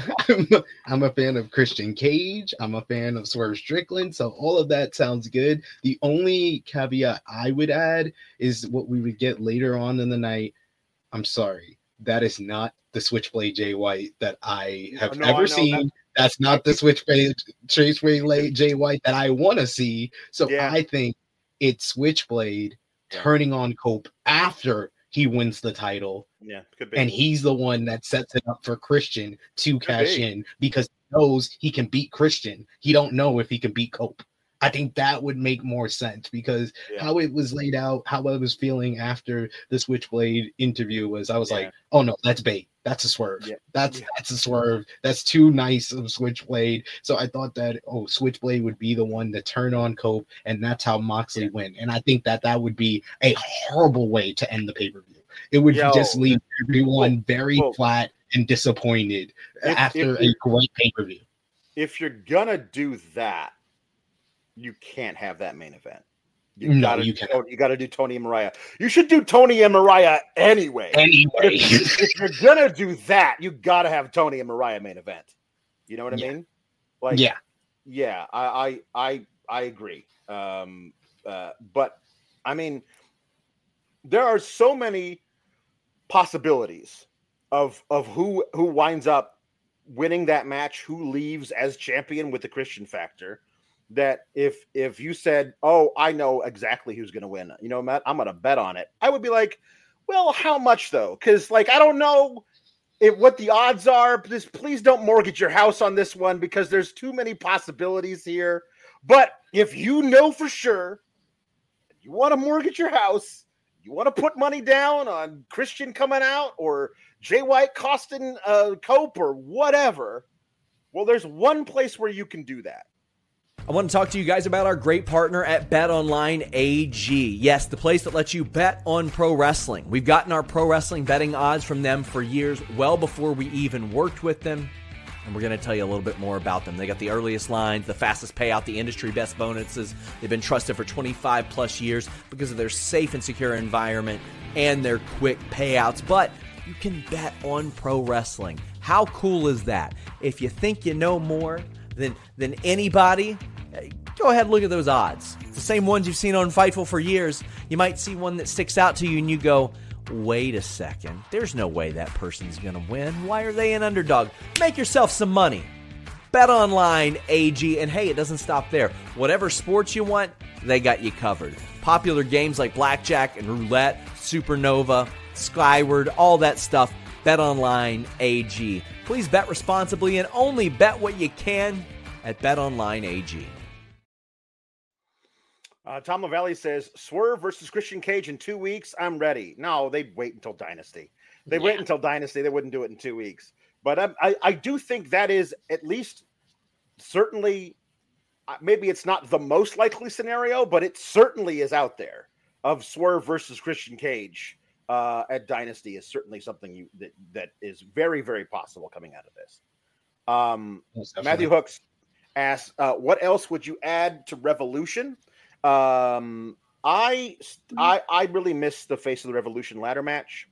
I'm a fan of Christian Cage. I'm a fan of Swerve Strickland. So all of that sounds good. The only caveat I would add is what we would get later on in the night. I'm sorry. That is not the Switchblade Jay White that I have no, ever I seen. that. That's not the Switchblade Switchblade Jay White that I want to see. So yeah. I think it's Switchblade turning on Cope after he wins the title. Yeah, could be. And he's the one that sets it up for Christian to could cash be. in because he knows he can beat Christian. He don't know if he can beat Cope. I think that would make more sense because yeah. how it was laid out, how I was feeling after the Switchblade interview was I was yeah. like, oh no, that's bait. That's a swerve. Yeah. That's yeah. that's a swerve. That's too nice of Switchblade. So I thought that, oh, Switchblade would be the one to turn on Cope, and that's how Moxley yeah. went. And I think that that would be a horrible way to end the pay-per-view. It would Yo, just leave everyone whoa, very whoa. flat and disappointed If, after if a great pay-per-view. If you're gonna do that, you can't have that main event. You No, gotta, you do, can't. you gotta do Tony and Mariah. You should do Tony and Mariah anyway. Anyway. If, if you're gonna do that, you gotta have Tony and Mariah main event. You know what I Yeah. mean? Like, Yeah. yeah, I, I, I, I agree. Um, uh, but I mean, there are so many possibilities of of who who winds up winning that match, who leaves as champion with the Christian factor. That if if you said, oh, I know exactly who's going to win, you know, Matt, I'm going to bet on it. I would be like, well, how much though? Because like I don't know if what the odds are. Please, please don't mortgage your house on this one because there's too many possibilities here. But if you know for sure, you want to mortgage your house, you want to put money down on Christian coming out or Jay White costing uh, Cope or whatever. Well, there's one place where you can do that. I want to talk to you guys about our great partner at BetOnline A G. Yes, the place that lets you bet on pro wrestling. We've gotten our pro wrestling betting odds from them for years, well before we even worked with them. and we're going to tell you a little bit more about them. They got the earliest lines, the fastest payout, the industry best bonuses. They've been trusted for twenty-five plus years because of their safe and secure environment and their quick payouts. But you can bet on pro wrestling. How cool is that? If you think you know more than, than anybody, go ahead and look at those odds. It's the same ones you've seen on Fightful for years. You might see one that sticks out to you and you go, wait a second, there's no way that person's going to win. Why are they an underdog? Make yourself some money. BetOnline A G, and hey, it doesn't stop there. Whatever sports you want, they got you covered. Popular games like blackjack and roulette, Supernova, Skyward, all that stuff. BetOnline A G. Please bet responsibly and only bet what you can at BetOnline A G. Uh, Tom LaValle says, Swerve versus Christian Cage in two weeks. I'm ready. No, they'd wait until Dynasty. They yeah. wait until Dynasty. They wouldn't do it in two weeks. But I, I, I do think that is at least certainly, maybe it's not the most likely scenario, but it certainly is out there of Swerve versus Christian Cage uh, at Dynasty is certainly something you that, that is very, very possible coming out of this. Um, Matthew Hooks asks, uh, what else would you add to Revolution? Um, I, I, I really miss the Face of the Revolution ladder match.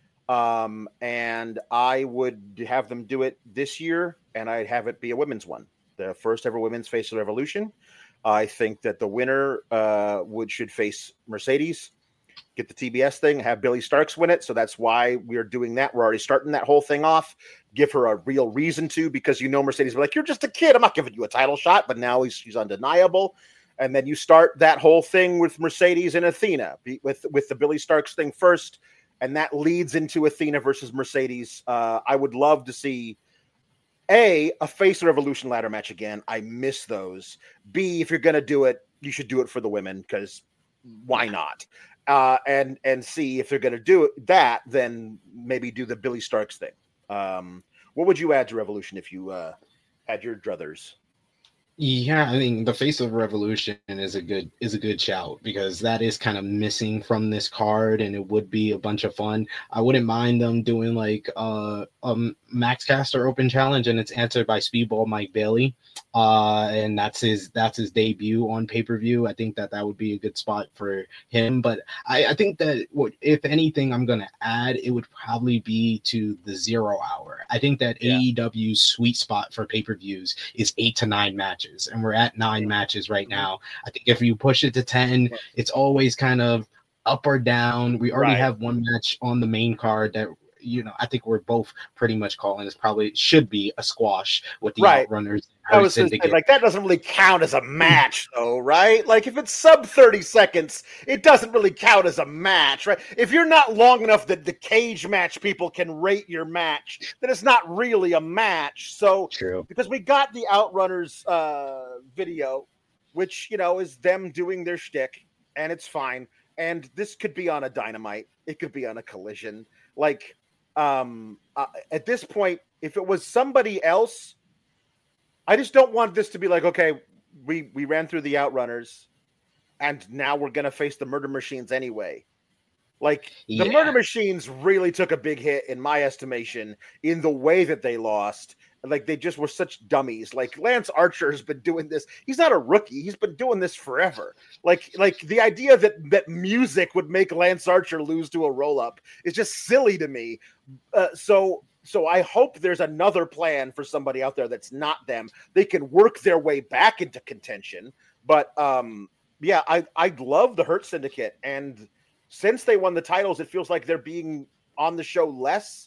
Um, and I would have them do it this year, and I'd have it be a women's one, the first ever women's Face of the Revolution. I think that the winner, uh, would, should face Mercedes, get the T B S thing, have Billy Starks win it. So that's why we're doing that. We're already starting that whole thing off, give her a real reason to, because, you know, Mercedes will be like, you're just a kid. I'm not giving you a title shot, but now he's, she's undeniable. And then you start that whole thing with Mercedes and Athena with, with the Billy Starks thing first. And that leads into Athena versus Mercedes. Uh, I would love to see A, a Face of Revolution ladder match again. I miss those. B, if you're going to do it, you should do it for the women, because why not? Uh, and, and C, if they're going to do it, that, then maybe do the Billy Starks thing. Um, what would you add to Revolution if you uh, had your druthers? Yeah, I mean, the Face of Revolution is a good is a good shout, because that is kind of missing from this card, and it would be a bunch of fun. I wouldn't mind them doing like uh, a Max Caster Open Challenge, and it's answered by Speedball Mike Bailey, uh, and that's his that's his debut on pay per view. I think that that would be a good spot for him. But I, I think that what, if anything, I'm gonna add, it would probably be to the Zero Hour. I think that yeah. A E W's sweet spot for pay per views is eight to nine matches. And we're at nine matches right now. I think if you push it to ten, it's always kind of up or down. We already right. have one match on the main card that, you know, I think we're both pretty much calling this probably should be a squash with the right. Outrunners. I was say, like, that doesn't really count as a match, though, right? Like, if it's sub thirty seconds, it doesn't really count as a match, right? If you're not long enough that the cage match people can rate your match, then it's not really a match. So, True. Because we got the Outrunners uh, video, which, you know, is them doing their shtick, and it's fine. And this could be on a Dynamite. It could be on a Collision. Like, um, uh, at this point, if it was somebody else, I just don't want this to be like, okay, we, we ran through the Outrunners and now we're going to face the Murder Machines anyway. Like, the yeah. Murder Machines really took a big hit, in my estimation, in the way that they lost. Like, they just were such dummies. Like, Lance Archer has been doing this. He's not a rookie. He's been doing this forever. Like, like the idea that, that music would make Lance Archer lose to a roll-up is just silly to me. Uh, so... So I hope there's another plan for somebody out there that's not them. They can work their way back into contention. But, um, yeah, I I love the Hurt Syndicate. And since they won the titles, it feels like they're being on the show less,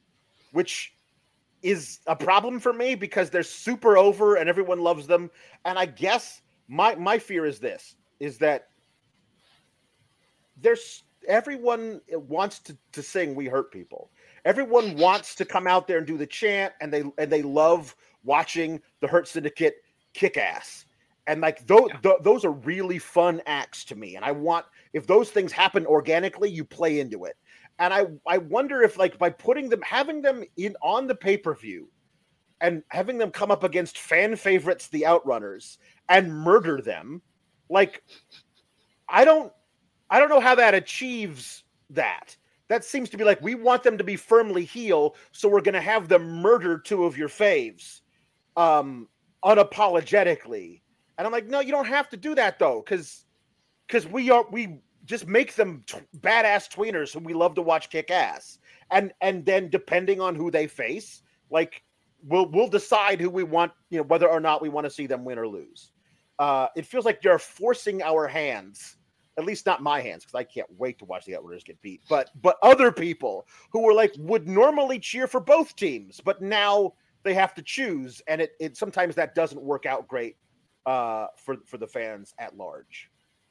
which is a problem for me because they're super over and everyone loves them. And I guess my, my fear is this, is that there's everyone wants to, to sing We Hurt People. Everyone wants to come out there and do the chant, and they and they love watching the Hurt Syndicate kick ass. And like those yeah. th- those are really fun acts to me. And I want, if those things happen organically, you play into it. And I I wonder if, like, by putting them, having them in on the pay-per-view and having them come up against fan favorites, the Outrunners, and murder them, like, I don't I don't know how that achieves that. that seems to be like, we want them to be firmly heel, so we're going to have them murder two of your faves um, unapologetically. And I'm like, no, you don't have to do that, though, because because we are we just make them t- badass tweeners who we love to watch kick ass. And and then depending on who they face, like we'll we'll decide who we want, you know, whether or not we want to see them win or lose. Uh, it feels like you're forcing our hands, at least not my hands, because I can't wait to watch the Outriders get beat. But but other people who were like would normally cheer for both teams, but now they have to choose, and it it sometimes that doesn't work out great uh, for for the fans at large.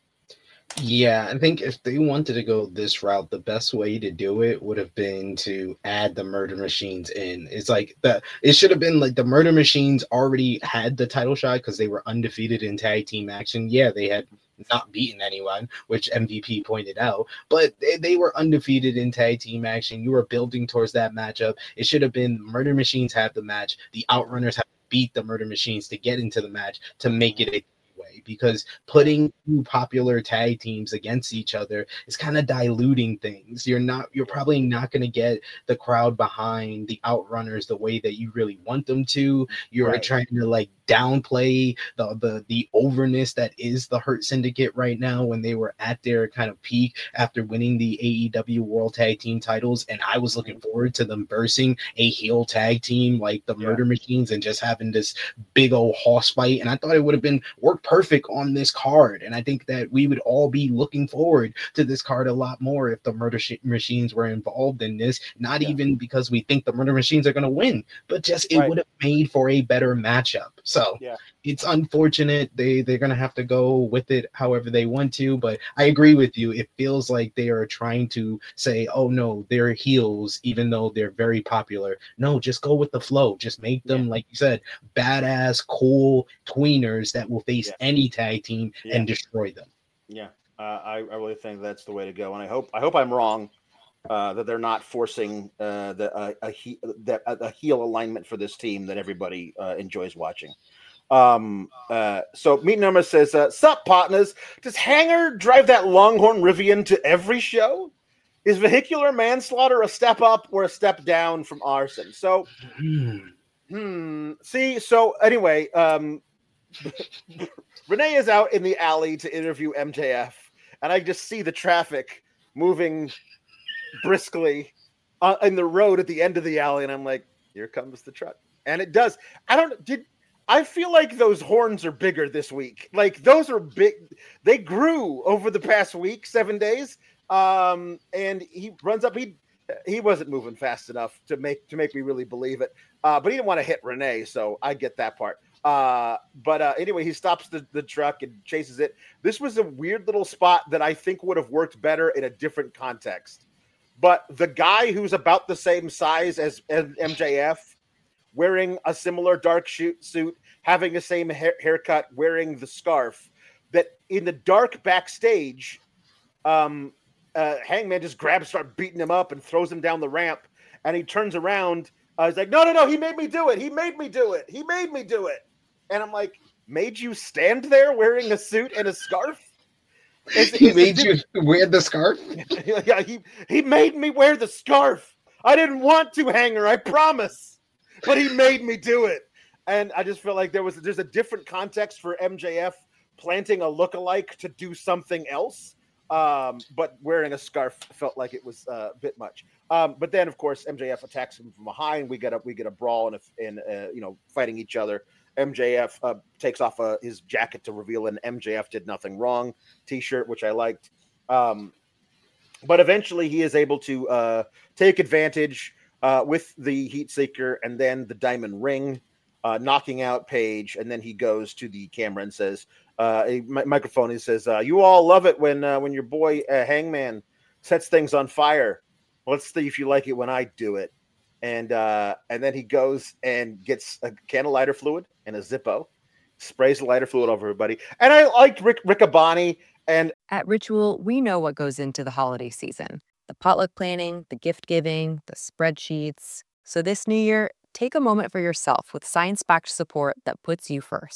Yeah, I think if they wanted to go this route, the best way to do it would have been to add the murder machines in. It's like the it should have been like the murder machines already had the title shot because they were undefeated in tag team action. Yeah, they had not beaten anyone, which M V P pointed out, but they, they were undefeated in tag team action. You were building towards that matchup. It should have been murder machines have the match, the Outrunners have to beat the murder machines to get into the match to make it a way, because putting two popular tag teams against each other is kind of diluting things. You're not you're probably not going to get the crowd behind the Outrunners the way that you really want them to. You're right. trying to like downplay the the the overness that is the Hurt Syndicate right now when they were at their kind of peak after winning the A E W World Tag Team titles, and I was looking forward to them bursting a heel tag team like the yeah. Murder Machines and just having this big old hoss fight, and I thought it would have been worked perfect on this card, and I think that we would all be looking forward to this card a lot more if the Murder Sh- Machines were involved in this, not yeah. even because we think the Murder Machines are going to win, but just it right. would have made for a better matchup. So yeah. it's unfortunate. They, they're going to have to go with it however they want to. But I agree with you. It feels like they are trying to say, oh, no, they're heels, even though they're very popular. No, just go with the flow. Just make them, yeah. like you said, badass, cool tweeners that will face yeah. any tag team yeah. and destroy them. Yeah, uh, I, I really think that's the way to go. And I hope I hope I'm wrong. Uh, that they're not forcing uh, the uh, a, he, that, a, a heel alignment for this team that everybody uh, enjoys watching. Um, uh, so Meat Number says, uh, "Sup, partners? Does Hanger drive that Longhorn Rivian to every show? Is vehicular manslaughter a step up or a step down from arson?" So, hmm. See, so anyway, um, Renee is out in the alley to interview M J F, and I just see the traffic moving briskly uh, in the road at the end of the alley, and I'm like, here comes the truck. And it does. I don't did I feel like those horns are bigger this week. Like those are big. They grew over the past week, seven days. Um, and he runs up. He he wasn't moving fast enough to make to make me really believe it. Uh, but he didn't want to hit Renee, so I get that part. Uh, but uh, anyway, he stops the, the truck and chases it. This was a weird little spot that I think would have worked better in a different context. But the guy who's about the same size as, as M J F, wearing a similar dark suit, having the same hair, haircut, wearing the scarf, that in the dark backstage, um, uh, Hangman just grabs, starts beating him up and throws him down the ramp. And he turns around. Uh, he's like, no, no, no, he made me do it. He made me do it. He made me do it. And I'm like, made you stand there wearing a suit and a scarf? Is, he is made you wear the scarf? Yeah, he, he made me wear the scarf. I didn't want to, Hanger, I promise. But he made me do it. And I just feel like there was there's a different context for M J F planting a lookalike to do something else. Um, but wearing a scarf felt like it was uh, a bit much. Um, but then, of course, M J F attacks him from behind. We get a we get a brawl and a, and uh, you know fighting each other. M J F uh, takes off uh, his jacket to reveal an M J F did nothing wrong T-shirt, which I liked. Um, but eventually, he is able to uh, take advantage uh, with the Heat Seeker and then the Diamond Ring, uh, knocking out Paige. And then he goes to the camera and says, uh, a mi- microphone. He says, uh, "You all love it when uh, when your boy uh, Hangman sets things on fire. Let's see if you like it when I do it." And uh, and then he goes and gets a can of lighter fluid and a Zippo, sprays the lighter fluid over everybody. And I liked Rick Riccaboni. And at Ritual, we know what goes into the holiday season: the potluck planning, the gift giving, the spreadsheets. So this new year, take a moment for yourself with science-backed support that puts you first.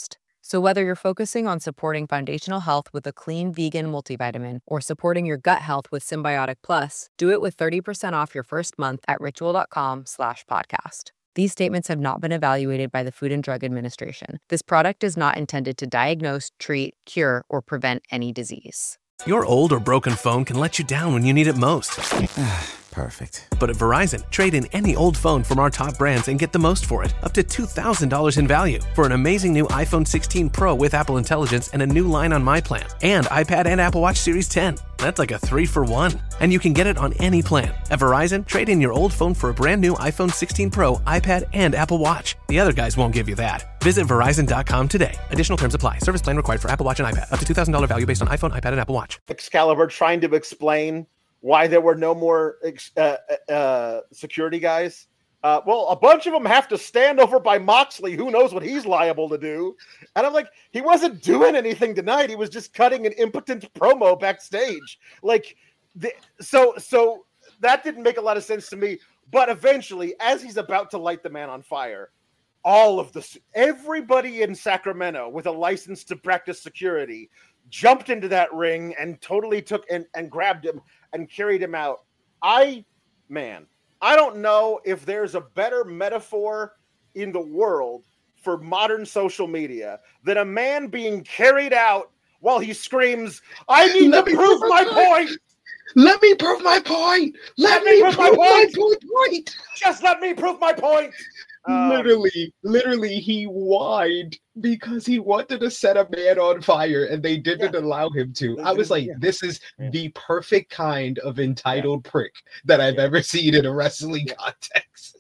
So whether you're focusing on supporting foundational health with a clean vegan multivitamin or supporting your gut health with Symbiotic Plus, do it with thirty percent off your first month at ritual.com slash podcast. These statements have not been evaluated by the Food and Drug Administration. This product is not intended to diagnose, treat, cure, or prevent any disease. Your old or broken phone can let you down when you need it most. Perfect. But at Verizon, trade in any old phone from our top brands and get the most for it, up to two thousand dollars in value. For an amazing new iPhone sixteen Pro with Apple Intelligence and a new line on My Plan. And iPad and Apple Watch Series ten. That's like a three for one. And you can get it on any plan. At Verizon, trade in your old phone for a brand new iPhone sixteen Pro, iPad, and Apple Watch. The other guys won't give you that. Visit Verizon dot com today. Additional terms apply. Service plan required for Apple Watch and iPad. Up to two thousand dollars value based on iPhone, iPad, and Apple Watch. Excalibur trying to explain why there were no more uh, uh, security guys. Uh, well, a bunch of them have to stand over by Moxley. Who knows what he's liable to do? And I'm like, he wasn't doing anything tonight. He was just cutting an impotent promo backstage. Like, the, so so that didn't make a lot of sense to me. But eventually, as he's about to light the man on fire, all of the everybody in Sacramento with a license to practice security jumped into that ring and totally took and, and grabbed him and carried him out. I, man, I don't know if there's a better metaphor in the world for modern social media than a man being carried out while he screams, I need Let to prove my point. point. Let me prove my point. Let, Let me prove, prove my, point. my point. Just let me prove my point. Um, literally, literally, he whined because he wanted to set a man on fire and they didn't yeah. allow him to. I was like, yeah. this is yeah. the perfect kind of entitled yeah. prick that I've yeah. ever seen in a wrestling yeah. context.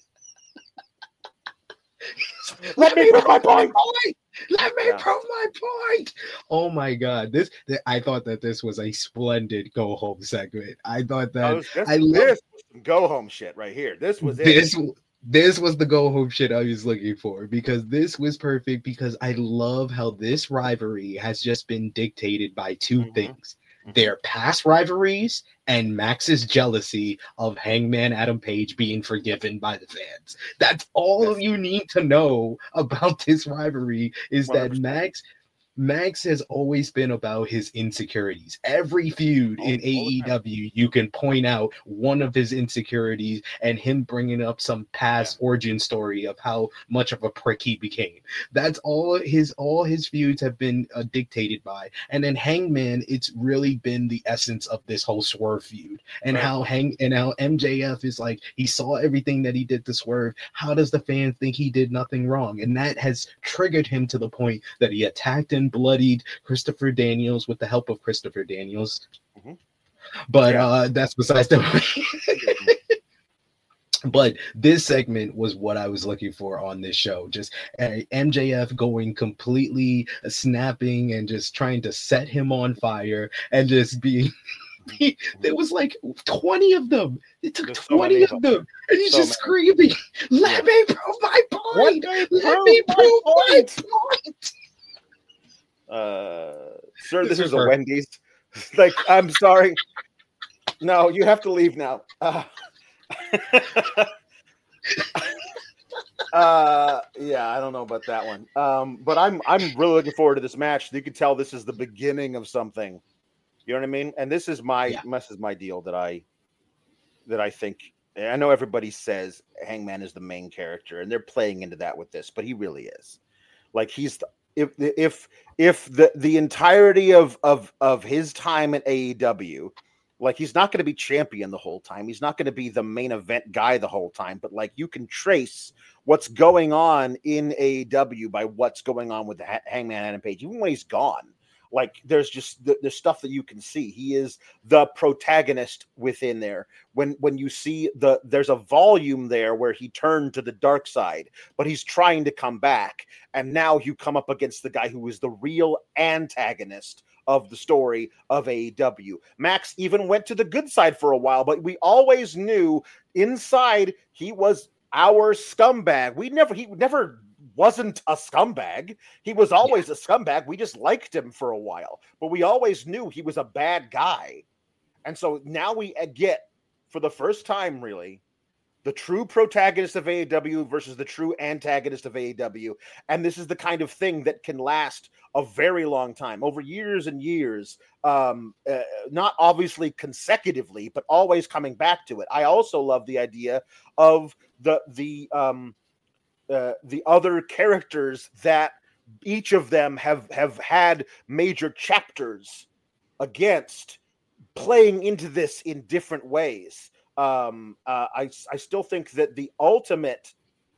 Let, Let me prove my point. point. Let me yeah. prove my point. Oh my God. This, th- I thought that this was a splendid go home segment. I thought that was, this, I this love was some go home shit right here. This was this. It. This was the go home shit I was looking for because this was perfect because I love how this rivalry has just been dictated by two mm-hmm. things. Mm-hmm. Their past rivalries and Max's jealousy of Hangman Adam Page being forgiven by the fans. That's all yes. you need to know about this rivalry is one hundred percent. That Max Max has always been about his insecurities. Every feud in A E W, you can point out one of his insecurities and him bringing up some past yeah. origin story of how much of a prick he became. That's all his all his feuds have been uh, dictated by. And then Hangman, it's really been the essence of this whole Swerve feud. And right. how Hang and how M J F is like, he saw everything that he did to Swerve. How does the fan think he did nothing wrong? And that has triggered him to the point that he attacked and bloodied Christopher Daniels with the help of Christopher Daniels. Mm-hmm. But yeah. uh, that's besides the point. But this segment was what I was looking for on this show. Just uh, M J F going completely snapping and just trying to set him on fire and just being... There was like twenty of them. It took There's twenty so of them. And he's so just many. Screaming, let yeah. me prove my point. Let me prove my point. point. Uh, sir, this, this is a Wendy's. Like, I'm sorry. No, you have to leave now. Uh, uh, yeah, I don't know about that one. Um, but I'm I'm really looking forward to this match. You can tell this is the beginning of something. You know what I mean? And this is my yeah. this is my deal that I that I think. I know everybody says Hangman is the main character, and they're playing into that with this, but he really is. Like he's the, if if if the the entirety of of of his time at A E W, like he's not going to be champion the whole time. He's not going to be the main event guy the whole time. But like you can trace what's going on in A E W by what's going on with the Hangman Adam Page, even when he's gone. Like there's just there's stuff that you can see. He is the protagonist within there. When when you see the there's a volume there where he turned to the dark side, but he's trying to come back. And now you come up against the guy who is the real antagonist of the story of A E W. Max even went to the good side for a while, but we always knew inside he was our scumbag. We never he never. wasn't a scumbag. He was always yeah. a scumbag. We just liked him for a while, but we always knew he was a bad guy. And so now we get, for the first time really, the true protagonist of A E W versus the true antagonist of A E W. And this is the kind of thing that can last a very long time, over years and years, um, uh, not obviously consecutively, but always coming back to it. I also love the idea of the the um, uh, the other characters that each of them have have had major chapters against, playing into this in different ways. Um, uh, I, I still think that the ultimate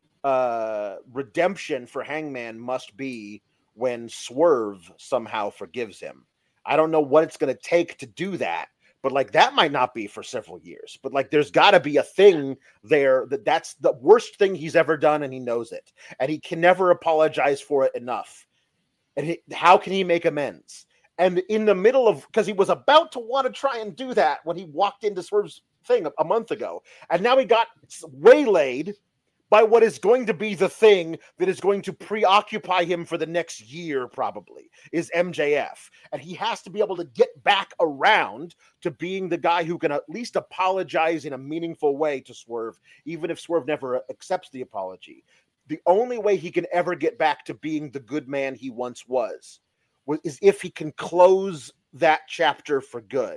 uh, redemption for Hangman must be when Swerve somehow forgives him. I don't know what it's going to take to do that, but like that might not be for several years. But like there's got to be a thing there that that's the worst thing he's ever done, and he knows it, and he can never apologize for it enough. And he, how can he make amends? And in the middle of, because he was about to want to try and do that when he walked into Swerve's thing a, a month ago, and now he got waylaid by what is going to be the thing that is going to preoccupy him for the next year, probably, is M J F. And he has to be able to get back around to being the guy who can at least apologize in a meaningful way to Swerve, even if Swerve never accepts the apology. The only way he can ever get back to being the good man he once was, was is if he can close that chapter for good.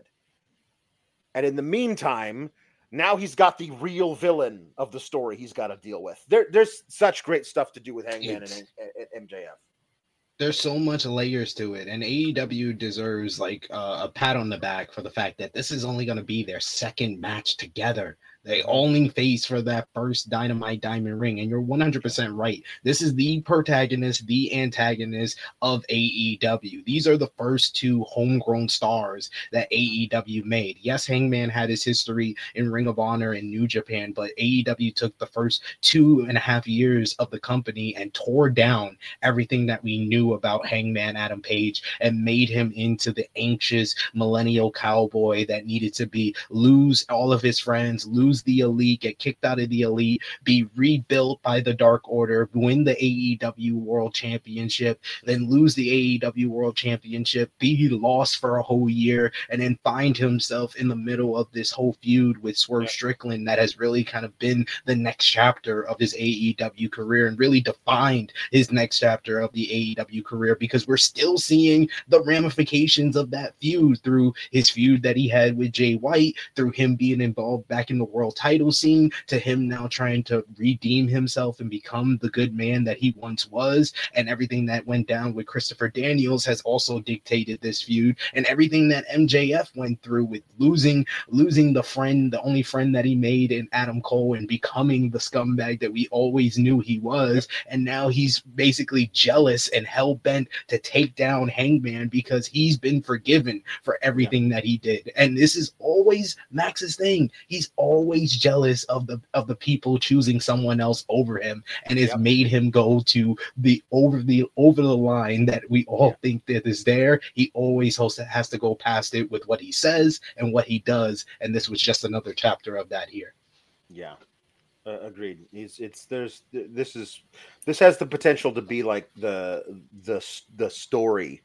And in the meantime, now he's got the real villain of the story he's got to deal with. There, there's such great stuff to do with Hangman and, and, and M J F. There's so much layers to it, and A E W deserves like uh, a pat on the back for the fact that this is only going to be their second match together. They only face for that first Dynamite Diamond Ring, and you're one hundred percent right. This is the protagonist, the antagonist of A E W. These are the first two homegrown stars that A E W made. Yes, Hangman had his history in Ring of Honor and New Japan, but A E W took the first two and a half years of the company and tore down everything that we knew about Hangman Adam Page and made him into the anxious millennial cowboy that needed to be lose all of his friends, lose the elite, get kicked out of the elite, be rebuilt by the Dark Order, win the A E W World Championship, then lose the A E W World Championship, be lost for a whole year, and then find himself in the middle of this whole feud with Swerve Strickland that has really kind of been the next chapter of his A E W career and really defined his next chapter of the A E W career, because we're still seeing the ramifications of that feud through his feud that he had with Jay White, through him being involved back in the world title scene, to him now trying to redeem himself and become the good man that he once was. And everything that went down with Christopher Daniels has also dictated this feud, and everything that M J F went through with losing losing the friend, the only friend that he made in Adam Cole, and becoming the scumbag that we always knew he was. And now he's basically jealous and hell-bent to take down Hangman because he's been forgiven for everything yeah. that he did. And this is always Max's thing. He's always jealous of the of the people choosing someone else over him, and it's yep. made him go to the over the over the line that we all yeah. think that is there. He always has to, has to go past it with what he says and what he does, and this was just another chapter of that here. Yeah. Uh, agreed. It's, it's there's this is this has the potential to be like the the the story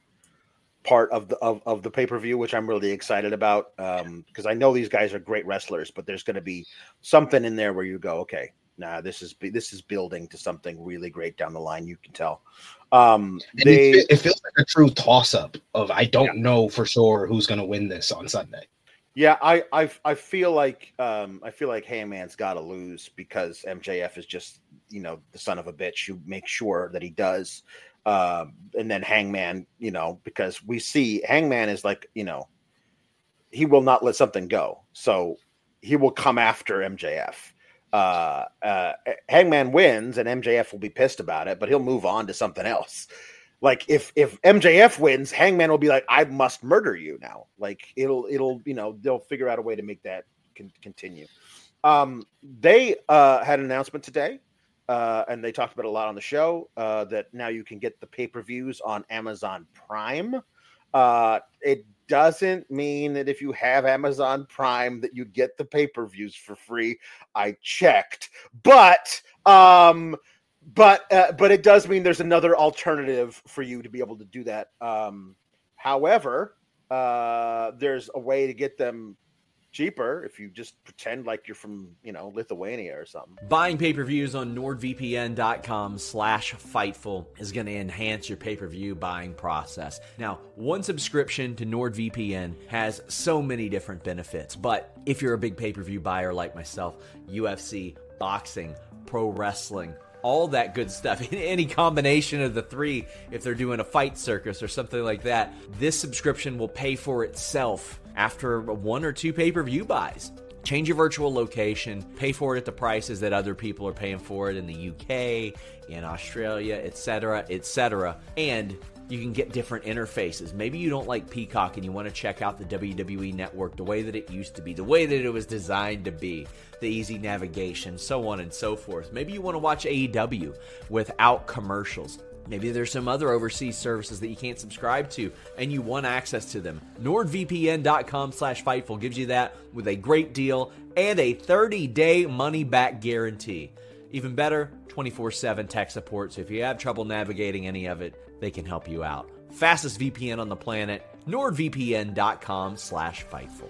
part of the of, of the pay-per-view, which I'm really excited about, um because I know these guys are great wrestlers, but there's going to be something in there where you go, okay, nah, this is this is building to something really great down the line. You can tell. Um, they it, it feels like a true toss-up of I don't yeah. know for sure who's going to win this on Sunday. Yeah, I, I I feel like um I feel like Hangman's got to lose because M J F is just, you know, the son of a bitch who makes sure that he does. Uh, and then Hangman, you know, because we see Hangman is like, you know, he will not let something go, so he will come after M J F. Uh, uh, Hangman wins, and M J F will be pissed about it, but he'll move on to something else. Like if if M J F wins, Hangman will be like, I must murder you now. Like it'll it'll you know they'll figure out a way to make that con- continue. Um, they uh, had an announcement today, uh, and they talked about it a lot on the show, uh, that now you can get the pay-per-views on Amazon Prime. Uh, it doesn't mean that if you have Amazon Prime that you get the pay-per-views for free. I checked, but um. But uh, but it does mean there's another alternative for you to be able to do that. Um, however, uh, there's a way to get them cheaper if you just pretend like you're from, you know, Lithuania or something. Buying pay-per-views on nordvpn.com slash Fightful is going to enhance your pay-per-view buying process. Now, one subscription to NordVPN has so many different benefits, but if you're a big pay-per-view buyer like myself, U F C, boxing, pro wrestling, all that good stuff, any combination of the three, if they're doing a fight circus or something like that, this subscription will pay for itself after one or two pay-per-view buys. Change your virtual location, pay for it at the prices that other people are paying for it in the U K, in Australia, et cetera, et cetera. And you can get different interfaces. Maybe you don't like Peacock and you want to check out the W W E Network the way that it used to be, the way that it was designed to be, the easy navigation, so on and so forth. Maybe you want to watch A E W without commercials. Maybe there's some other overseas services that you can't subscribe to and you want access to them. NordVPN.com slash Fightful gives you that with a great deal and a thirty-day money-back guarantee. Even better, twenty-four seven tech support, so if you have trouble navigating any of it, they can help you out. Fastest V P N on the planet, NordVPN.com slash Fightful.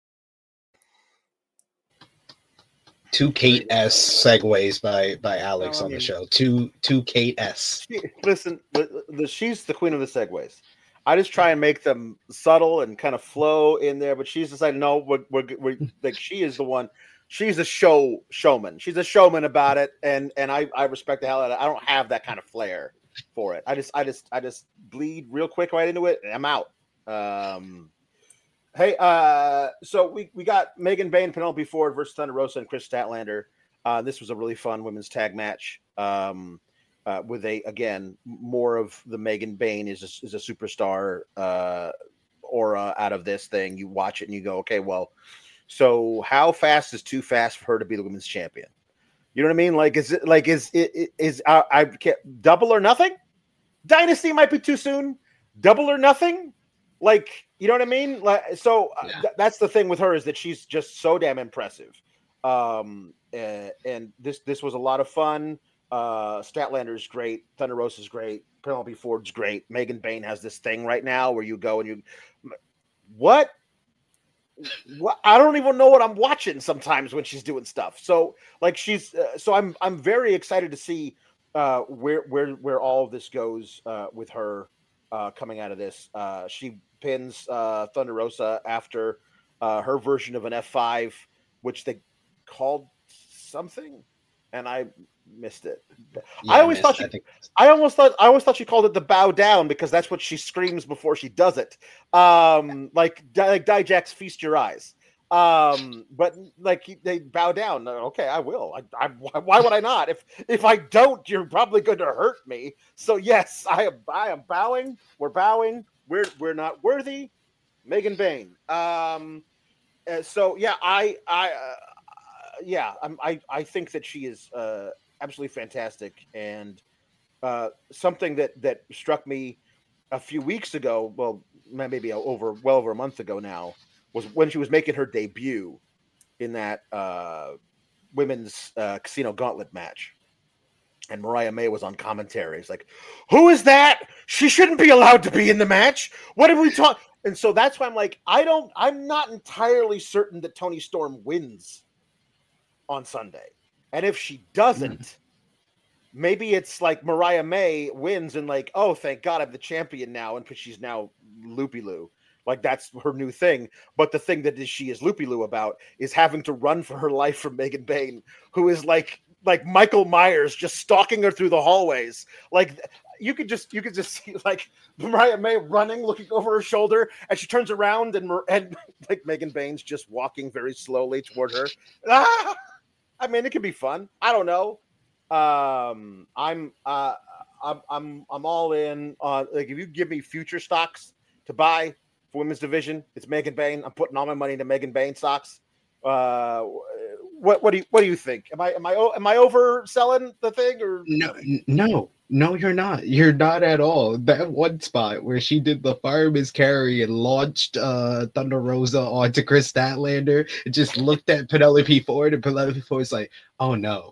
Two Kate S segues by by Alex No, I on the mean- show. Two two Kate S. She- Listen, the, the, she's the queen of the segues. I just try and make them subtle and kind of flow in there, but she's decided, no, we're, we're, we're like, she is the one. She's a show showman. She's a showman about it, and and I, I respect the hell out of it. I don't have that kind of flair for it. I just I just I just bleed real quick right into it, and I'm out. Um, hey, uh, so we, we got Megan Bayne, Penelope Ford versus Thunder Rosa and Chris Statlander. Uh, this was a really fun women's tag match. Um, uh, with a again more of the Megan Bayne is a, is a superstar uh, aura out of this thing. You watch it and you go, okay, well. So how fast is too fast for her to be the women's champion? You know what I mean? Like, is it like, is it is, is uh, I can't double or nothing? Dynasty might be too soon. Double or nothing? Like, you know what I mean? Like, so uh, Yeah. th- that's the thing with her is that she's just so damn impressive. Um, and, and this, this was a lot of fun. Uh, Statlander's great. Thunder Rosa's great. Penelope Ford's great. Megan Bayne has this thing right now where you go and you, what? What I don't even know what I'm watching sometimes when she's doing stuff. So like she's uh, so I'm I'm very excited to see uh, where where where all of this goes uh, with her uh, coming out of this. Uh, she pins uh, Thunder Rosa after uh, her version of an F five, which they called something, and I missed it. Yeah, I always missed- thought she, I think I almost thought I always thought she called it the bow down because that's what she screams before she does it. Um, like like Dijak's feast your eyes. Um, but like they bow down. Okay, I will. I, I why would I not? If if I don't, you're probably going to hurt me. So yes, I am. I am bowing. We're bowing. We're we're not worthy. Megan Bayne. Um, uh, so yeah, I I uh, yeah, I'm, I I think that she is uh, absolutely fantastic, and uh, something that that struck me a few weeks ago. Well, maybe over well over a month ago now. Was when she was making her debut in that uh, women's uh, casino gauntlet match. And Mariah May was on commentary. It's like, who is that? She shouldn't be allowed to be in the match. What have we talked? And so that's why I'm like, I don't, I'm not entirely certain that Toni Storm wins on Sunday. And if she doesn't, mm. maybe it's like Mariah May wins and like, oh, thank God I'm the champion now. And she's now loopy-loo. Like that's her new thing. But the thing that she is loopy-loo about is having to run for her life from Megan Bayne, who is like like Michael Myers just stalking her through the hallways. Like you could just you could just see like Mariah May running, looking over her shoulder, and she turns around and and like Megan Bayne's just walking very slowly toward her. Ah! I mean, it could be fun. I don't know. Um, I'm uh, I'm I'm I'm all in on like if you give me future stocks to buy. Women's division, it's Megan Bayne. I'm putting all my money into Megan Bayne stocks. Uh, what what do you what do you think? Am I am I am I overselling the thing or no no no you're not you're not at all. That one spot where she did the fireman's carry and launched uh, Thunder Rosa onto Chris Statlander and just looked at Penelope Ford and Penelope Ford's like, oh no.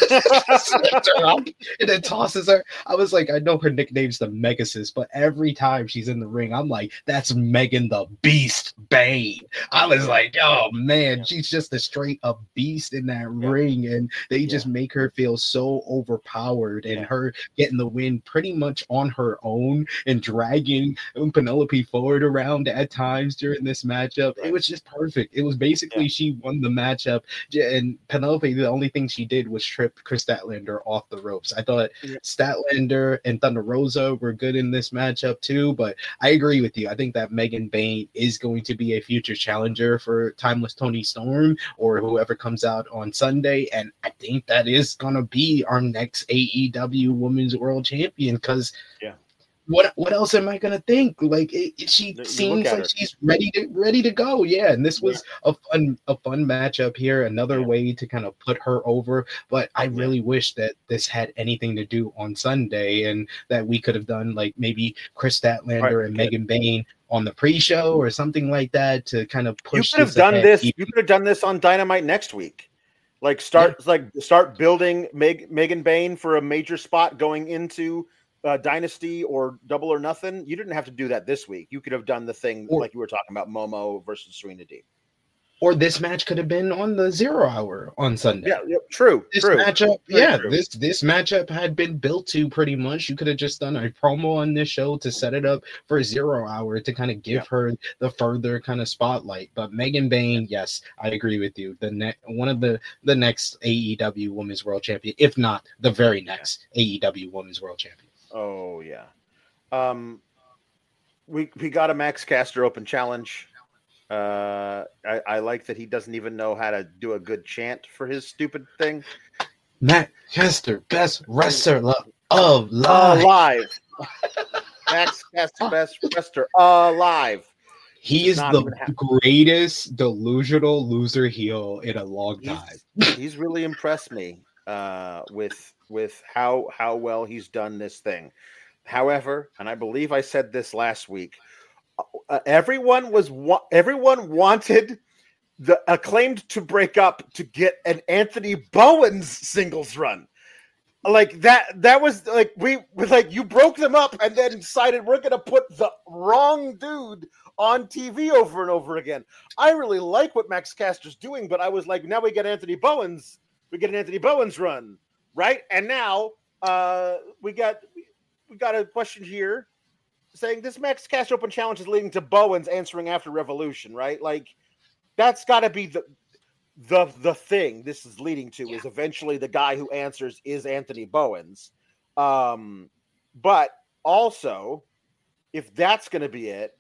Lifts her up and then tosses her. I was like, I know her nickname's the Megasis, but every time she's in the ring, I'm like, that's Megan the Beast Bane. I was like, oh man, yeah. she's just a straight up beast in that yeah. ring, and they yeah. just make her feel so overpowered, and yeah. her getting the win pretty much on her own and dragging Penelope Ford around at times during this matchup. Right. It was just perfect. It was basically yeah. she won the matchup, and Penelope, the only thing she did was trip Chris Statlander off the ropes. I thought yeah. Statlander and Thunder Rosa were good in this matchup too, but I agree with you. I think that Megan Bane is going to be a future challenger for Timeless Toni Storm or whoever comes out on Sunday, and I think that is going to be our next A E W Women's World Champion, because yeah. What what else am I gonna think? Like it, it, she you seems like her. she's ready to ready to go. Yeah, and this was yeah. a fun a fun matchup here. Another yeah. way to kind of put her over. But I yeah. really wish that this had anything to do on Sunday, and that we could have done like maybe Chris Statlander right, and Megan Bane on the pre-show or something like that to kind of push. You could have done this. Even. You could have done this on Dynamite next week. Like start yeah. like start building Meg, Megan Bane for a major spot going into. Uh, Dynasty or Double or Nothing. You didn't have to do that this week. You could have done the thing or, like you were talking about, Momo versus Serena Deeb. Or this match could have been on the Zero Hour on Sunday. Yeah, yeah true. This true. matchup, Very yeah, true. this this matchup had been built to pretty much. You could have just done a promo on this show to set it up for Zero Hour to kind of give yeah. her the further kind of spotlight. But Megan Bane, yes, I agree with you. The ne- one of the the next A E W Women's World Champion, if not the very next A E W Women's World Champion. Oh yeah, um, we we got a Max Caster Open Challenge. Uh, I, I like that he doesn't even know how to do a good chant for his stupid thing. Max Caster, best wrestler of live. Alive. Max Caster, best wrestler alive. He is the greatest delusional loser heel in a long time. He's, he's really impressed me uh, with. with how how well he's done this thing. However, and I believe I said this last week, uh, everyone was wa- everyone wanted the Acclaimed to break up to get an Anthony Bowens singles run. Like that that was like we like you broke them up and then decided we're going to put the wrong dude on T V over and over again. I really like what Max Caster's doing, but I was like, now we get Anthony Bowens, we get an Anthony Bowens run. Right, and now uh, we got we got a question here saying this Max Caster Open Challenge is leading to Bowens answering after Revolution. Right, like that's got to be the the the thing this is leading to yeah. is eventually the guy who answers is Anthony Bowens. Um, but also, if that's going to be it,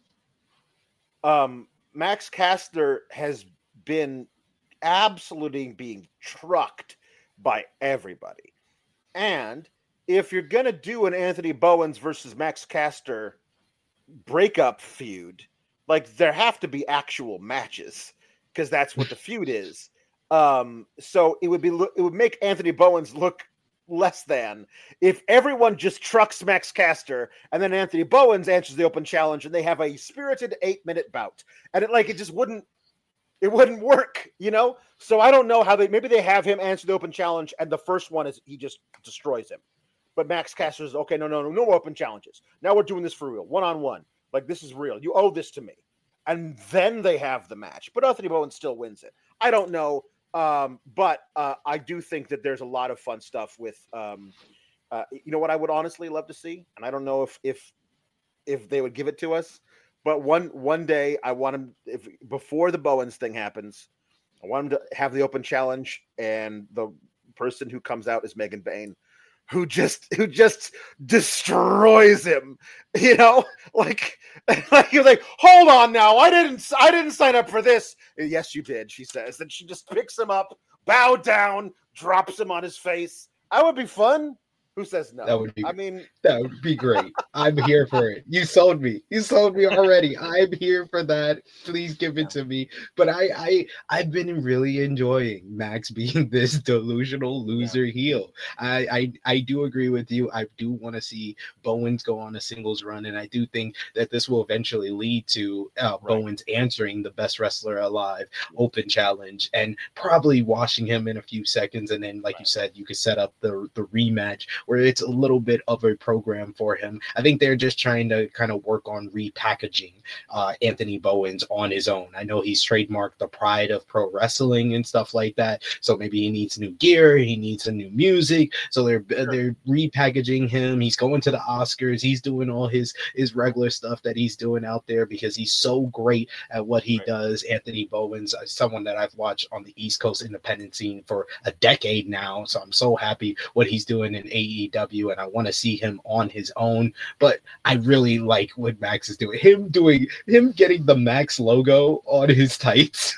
um, Max Caster has been absolutely being trucked by everybody. And if you're going to do an Anthony Bowens versus Max Caster breakup feud, like there have to be actual matches because that's what the feud is. Um, so it would be, it would make Anthony Bowens look less than if everyone just trucks Max Caster and then Anthony Bowens answers the open challenge and they have a spirited eight minute bout. And it like, it just wouldn't, It wouldn't work, you know? So I don't know how they, maybe they have him answer the open challenge and the first one is he just destroys him. But Max Caster is, okay, no, no, no, no open challenges. Now we're doing this for real, one-on-one. Like, this is real. You owe this to me. And then they have the match. But Anthony Bowens still wins it. I don't know. Um, but uh, I do think that there's a lot of fun stuff with, um, uh, you know what I would honestly love to see? And I don't know if if if they would give it to us. But one one day, I want him, if before the Bowens thing happens, I want him to have the open challenge, and the person who comes out is Megan Bane, who just who just destroys him. You know, like, like you're like, hold on now, I didn't I didn't sign up for this. Yes, you did, she says, and she just picks him up, bow down, drops him on his face. That would be fun. Who says no? That would be I mean, that would be great. I'm here for it. You sold me. You sold me already. I'm here for that. Please give it to me. But I I I've been really enjoying Max being this delusional loser yeah. heel. I, I I do agree with you. I do want to see Bowens go on a singles run, and I do think that this will eventually lead to uh, right. Bowens answering the best wrestler alive open challenge and probably washing him in a few seconds, and then like right. you said, you could set up the the rematch where it's a little bit of a program for him. I think they're just trying to kind of work on repackaging uh, Anthony Bowens on his own. I know he's trademarked the pride of pro wrestling and stuff like that, so maybe he needs new gear, he needs a new music, so they're sure. they're repackaging him. He's going to the Oscars, he's doing all his his regular stuff that he's doing out there because he's so great at what he right. does. Anthony Bowens, someone that I've watched on the East Coast independent scene for a decade now, so I'm so happy what he's doing in A E W, and I want to see him on his own. But I really like what Max is doing. Him doing him getting the Max logo on his tights.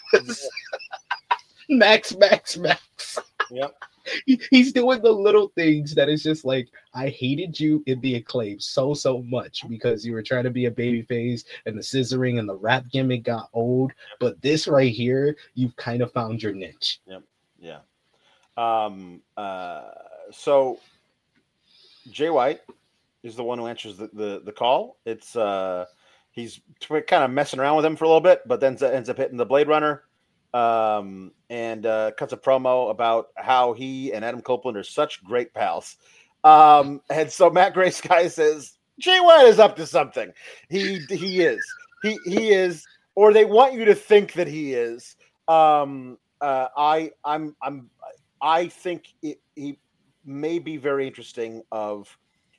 Max, Max, Max. Yep. He, he's doing the little things that is just like, I hated you in the Acclaim so, so much because you were trying to be a babyface and the scissoring and the rap gimmick got old. But this right here, you've kind of found your niche. Yep. Yeah. Um. Uh. So Jay White is the one who answers the, the, the call. It's uh, he's kind of messing around with him for a little bit, but then ends up hitting the Blade Runner, um, and uh, cuts a promo about how he and Adam Copeland are such great pals. Um, and so Matt Gray Sky says Jay White is up to something. He he is. He he is, or they want you to think that he is. Um, uh, I I'm I'm I think it, he. may be very interesting. Of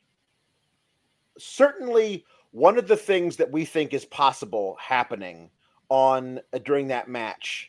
certainly one of the things that we think is possible happening on uh, during that match.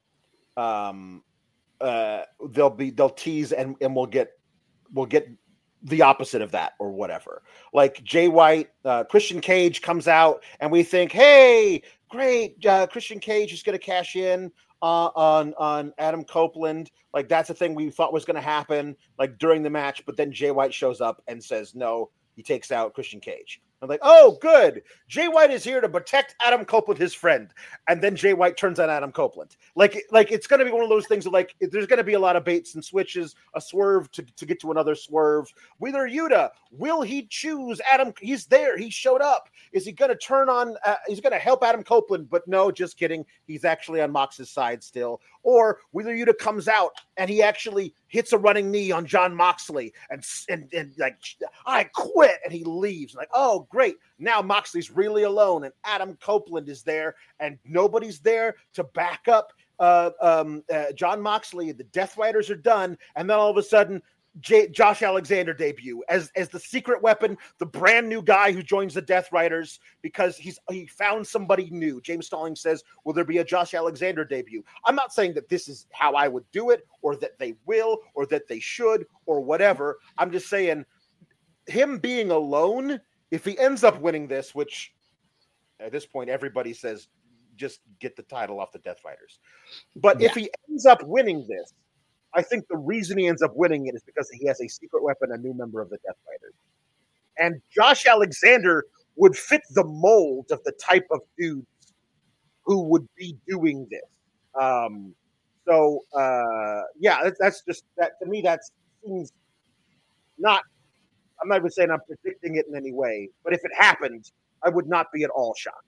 Um, uh, they'll be they'll tease and and we'll get we'll get the opposite of that or whatever. Like Jay White, uh, Christian Cage comes out and we think, hey, great, uh, Christian Cage is going to cash in Uh, on on Adam Copeland. Like that's a thing we thought was going to happen like during the match, but then Jay White shows up and says no, he takes out Christian Cage. I'm like, oh, good. Jay White is here to protect Adam Copeland, his friend. And then Jay White turns on Adam Copeland. Like, like it's going to be one of those things that, like, there's going to be a lot of baits and switches, a swerve to, to get to another swerve. Wheeler Yuta, will he choose Adam? He's there. He showed up. Is he going to turn on? Uh, he's going to help Adam Copeland, but no, just kidding. He's actually on Mox's side still. Or Wheeler Yuta comes out and he actually hits a running knee on John Moxley and, and, and like, I quit. And he leaves. Like, oh, great. Now Moxley's really alone and Adam Copeland is there and nobody's there to back up uh, um, uh, John Moxley. The Death Riders are done. And then all of a sudden, J- Josh Alexander debut as as the secret weapon, the brand new guy who joins the Death Riders because he's he found somebody new. James Stallings says, will there be a Josh Alexander debut? I'm not saying that this is how I would do it or that they will or that they should or whatever. I'm just saying him being alone, if he ends up winning this, which at this point everybody says just get the title off the Death Riders. But yeah. if he ends up winning this, I think the reason he ends up winning it is because he has a secret weapon, a new member of the Death Riders. And Josh Alexander would fit the mold of the type of dudes who would be doing this. Um, so, uh, yeah, that's, that's just, that to me, that seems not, I'm not even saying I'm predicting it in any way, but if it happened, I would not be at all shocked.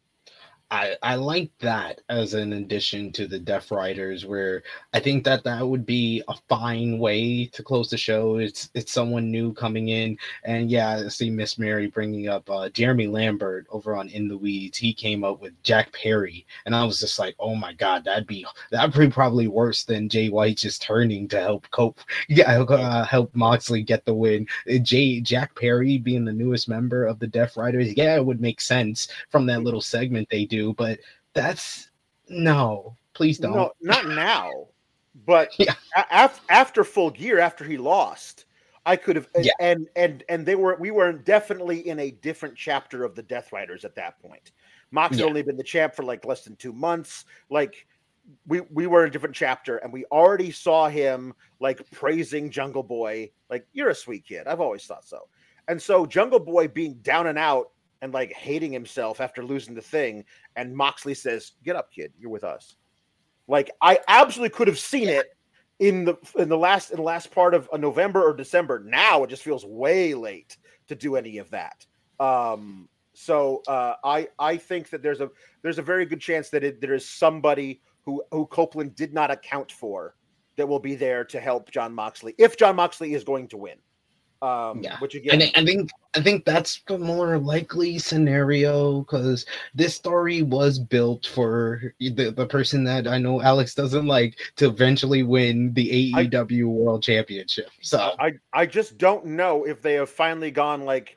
I, I like that as an addition to the Death Riders, where I think that that would be a fine way to close the show. It's it's someone new coming in, and yeah, I see Miss Mary bringing up uh, Jeremy Lambert over on In the Weeds. He came up with Jack Perry, and I was just like, oh my god, that'd be that'd be probably worse than Jay White just turning to help Cope, yeah, uh, help Moxley get the win. Jay Jack Perry being the newest member of the Death Riders, yeah, it would make sense from that little segment they do. But that's no, please don't. No, not now. But yeah. after, after Full Gear, after he lost, I could have. Yeah. And and and they were we were definitely in a different chapter of the Death Riders at that point. Mox had yeah. only been the champ for like less than two months. Like we we were in a different chapter, and we already saw him like praising Jungle Boy, like, you're a sweet kid. I've always thought so. And so Jungle Boy being down and out and like hating himself after losing the thing, and Moxley says, "Get up, kid. You're with us." Like, I absolutely could have seen it in the in the last in the last part of uh, November or December. Now it just feels way late to do any of that. Um, so uh, I I think that there's a there's a very good chance that it, there is somebody who who Copeland did not account for that will be there to help Jon Moxley if Jon Moxley is going to win. Um, yeah, which again, and I think I think that's the more likely scenario, because this story was built for the, the person that I know Alex doesn't like to eventually win the A E W I, World Championship. So I I just don't know if they have finally gone like,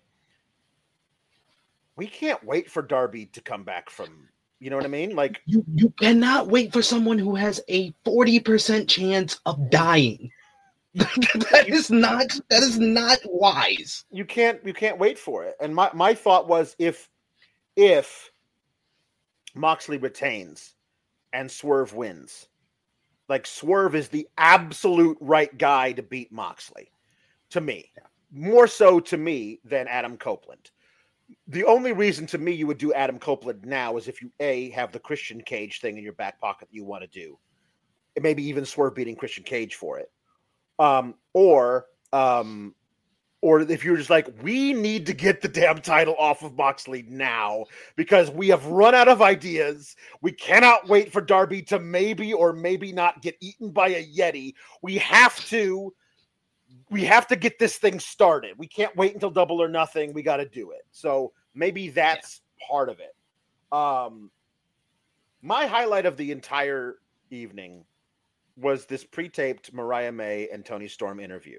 we can't wait for Darby to come back from, you know what I mean? Like, you you cannot wait for someone who has a forty percent chance of dying. that is not that is not wise. You can't you can't wait for it. And my, my thought was, if if Moxley retains and Swerve wins, like, Swerve is the absolute right guy to beat Moxley, to me. More so to me than Adam Copeland. The only reason to me you would do Adam Copeland now is if you A, have the Christian Cage thing in your back pocket that you want to do. Maybe even Swerve beating Christian Cage for it. Um, or, um, or if you're just like, we need to get the damn title off of Moxley now because we have run out of ideas. We cannot wait for Darby to maybe or maybe not get eaten by a Yeti. We have to, we have to get this thing started. We can't wait until Double or Nothing. We got to do it. So maybe that's yeah. part of it. Um, my highlight of the entire evening was this pre-taped Mariah May and Toni Storm interview.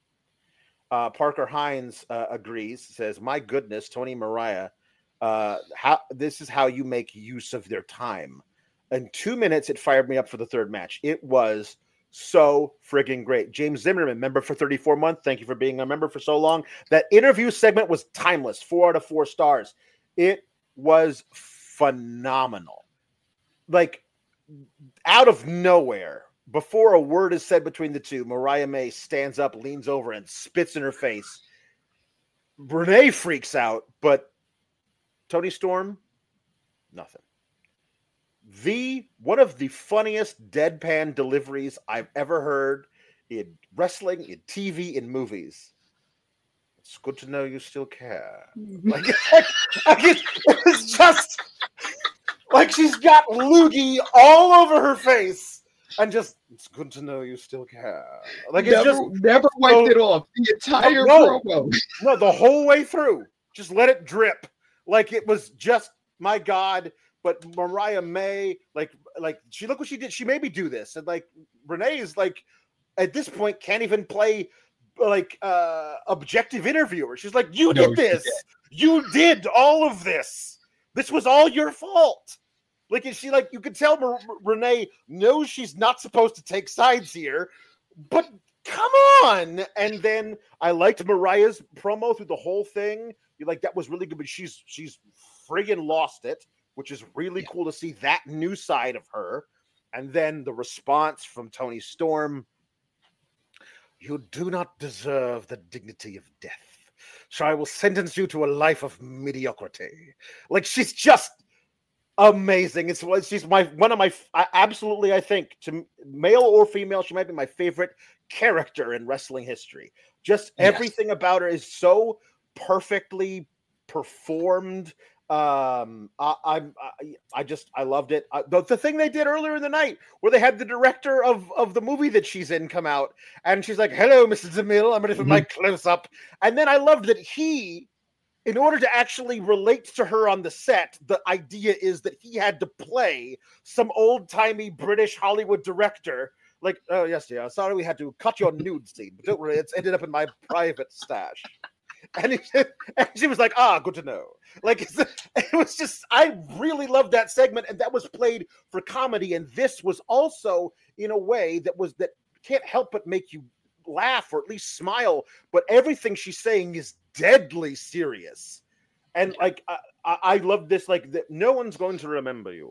Uh, Parker Hines uh, agrees, says, "My goodness, Toni and Mariah, uh, how this is how you make use of their time." In two minutes, it fired me up for the third match. It was so friggin' great. James Zimmerman, member for thirty-four months. Thank you for being a member for so long. That interview segment was timeless. Four out of four stars. It was phenomenal. Like, out of nowhere, before a word is said between the two, Mariah May stands up, leans over, and spits in her face. Renee freaks out, but Toni Storm, nothing. The one of the funniest deadpan deliveries I've ever heard in wrestling, in T V, in movies. It's good to know you still care. Like, like, like it, it was just like she's got loogie all over her face. And just, it's good to know you still care. Like, it's never, just never wiped so, it off the entire no, promo. No, the whole way through. Just let it drip. Like, it was just, my God. But Mariah May, like, like she look what she did. She made me do this. And like, Renee is like, at this point, can't even play like uh objective interviewer. She's like, you No, did this. did. You did all of this. This was all your fault. Like, is she like, you could tell Mar- Renee knows she's not supposed to take sides here, but come on. And then I liked Mariah's promo through the whole thing. You like, that was really good, but she's, she's friggin' lost it, which is really yeah. cool to see that new side of her. And then the response from Toni Storm, "You do not deserve the dignity of death, so I will sentence you to a life of mediocrity." Like, she's just amazing. It's she's my one of my absolutely, I think, to male or female, she might be my favorite character in wrestling history. Just everything yes. about her is so perfectly performed. Um, I, I'm, I, I just, I loved it. I, the, the thing they did earlier in the night where they had the director of, of the movie that she's in come out, and she's like, "Hello, Missus Zamil. I'm going to put mm-hmm. my close up." And then I loved that he, in order to actually relate to her on the set, the idea is that he had to play some old-timey British Hollywood director. Like, "Oh, yes, yeah, sorry we had to cut your nude scene, but don't worry, it's ended up in my private stash." And, he, and she was like, "Ah, good to know." Like, it was just, I really loved that segment, and that was played for comedy. And this was also in a way that was, that can't help but make you laugh or at least smile. But everything she's saying is deadly serious. And like, I, I, I love this, like, that no one's going to remember you.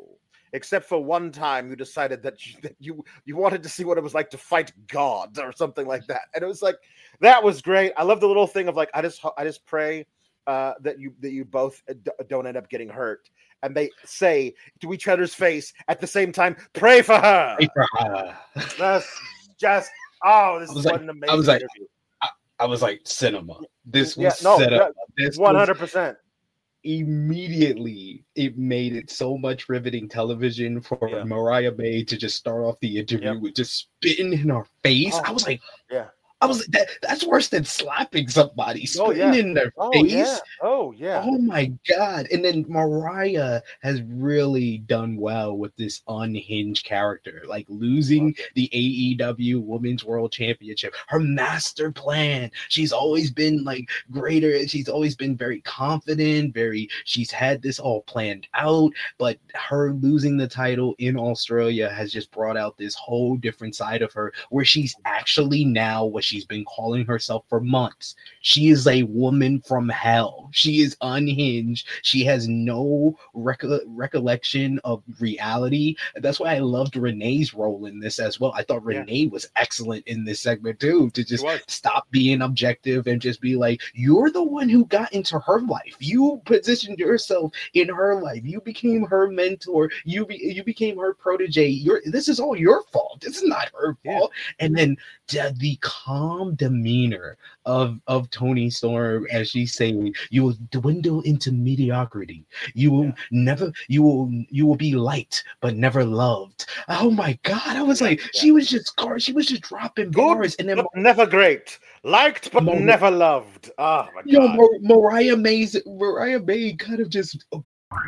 except for one time you decided that you, that you you wanted to see what it was like to fight God or something like that. And it was like, that was great. I love the little thing of like, I just I just pray uh, that you that you both d- don't end up getting hurt. And they say to each other's face at the same time, pray for her. Pray for her. That's just, oh, this is like, an amazing I was like, interview. I, I was like, cinema. This was Yeah, no, set up. This one hundred percent. Immediately, it made it so much riveting television for Yeah. Mariah May to just start off the interview Yep. with just spitting in her face. Oh, I was like, yeah. I was like, that, that's worse than slapping somebody, Oh, spitting yeah. in their Oh, face. yeah. Oh, yeah. Oh my God. And then Mariah has really done well with this unhinged character, like losing the A E W Women's World Championship, her master plan. She's always been like greater. She's always been very confident, very, she's had this all planned out, but her losing the title in Australia has just brought out this whole different side of her where she's actually now what she's been calling herself for months. She is a woman from hell. She is unhinged. She has no reco- recollection of reality. That's why I loved Renee's role in this as well. I thought Yeah. Renee was excellent in this segment too, to just was. stop being objective and just be like, you're the one who got into her life. You positioned yourself in her life. You became her mentor. You be- you became her protege. You're, this is all your fault. This is not her fault. Yeah. And then the, the calm demeanor of of Toni Storm as she's saying, you will dwindle into mediocrity. You will yeah. never, you will, you will be liked but never loved. Oh my God! I was like, yeah. she was just, she was just dropping bars, and then but never great, liked but Mar- never loved. Oh my God! Yo, Mar- Mariah May's Mariah May kind of just. Oh,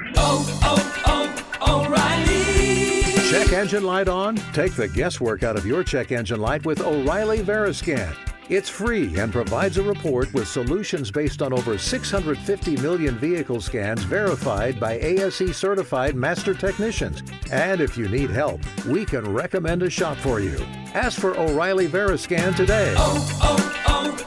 oh, oh, O'Reilly. Check engine light on? Take the guesswork out of your check engine light with O'Reilly Veriscan. It's free and provides a report with solutions based on over six hundred fifty million vehicle scans verified by A S E certified master technicians. And if you need help, we can recommend a shop for you. Ask for O'Reilly Veriscan today. Oh,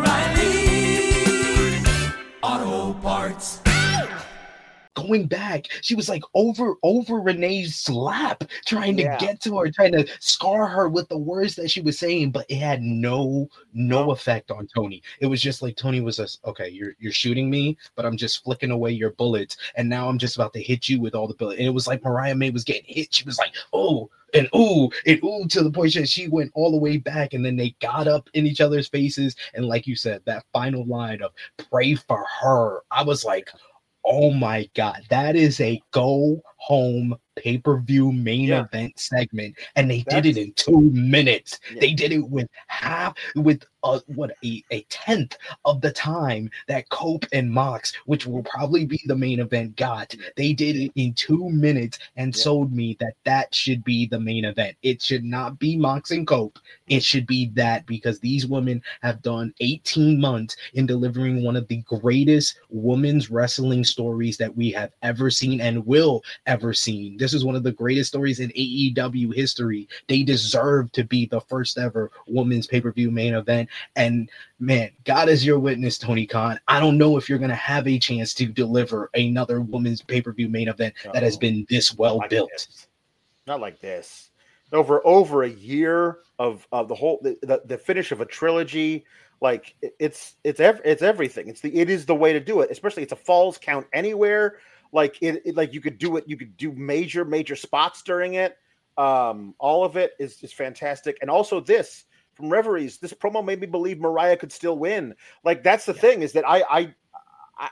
oh, oh, O'Reilly Auto Parts. Going back, she was like over over Renee's slap, trying to yeah. get to her, trying to scar her with the words that she was saying, but it had no no effect on Toni. It was just like Toni was just, okay, you're you're shooting me, but I'm just flicking away your bullets, and now I'm just about to hit you with all the bullets. And it was like Mariah May was getting hit. She was like, oh, and ooh, and ooh, to the point that she went all the way back, and then they got up in each other's faces. And like you said, that final line of pray for her, I was like, oh my God, that is a go home pay-per-view main yeah. event segment, and they That's... did it in two minutes. Yeah. They did it with half, with uh, what a, a tenth of the time that Cope and Mox, which will probably be the main event, got. They did it in two minutes and yeah. sold me that that should be the main event. It should not be Mox and Cope. It should be that, because these women have done eighteen months in delivering one of the greatest women's wrestling stories that we have ever seen and will ever seen. This is one of the greatest stories in A E W history. They deserve to be the first ever women's pay-per-view main event. And man, God is your witness, Tony Khan. I don't know if you're going to have a chance to deliver another women's pay-per-view main event no, that has been this well like built. This. Not like this. Over over a year of of the whole the, the, the finish of a trilogy. Like it's it's ev- it's everything. It's the it is the way to do it. Especially it's a Falls Count Anywhere. Like it, it like you could do it. You could do major major spots during it. Um, all of it is is fantastic. And also this. From Reveries, this promo made me believe Mariah could still win. Like that's the yeah. thing is that I, I, I,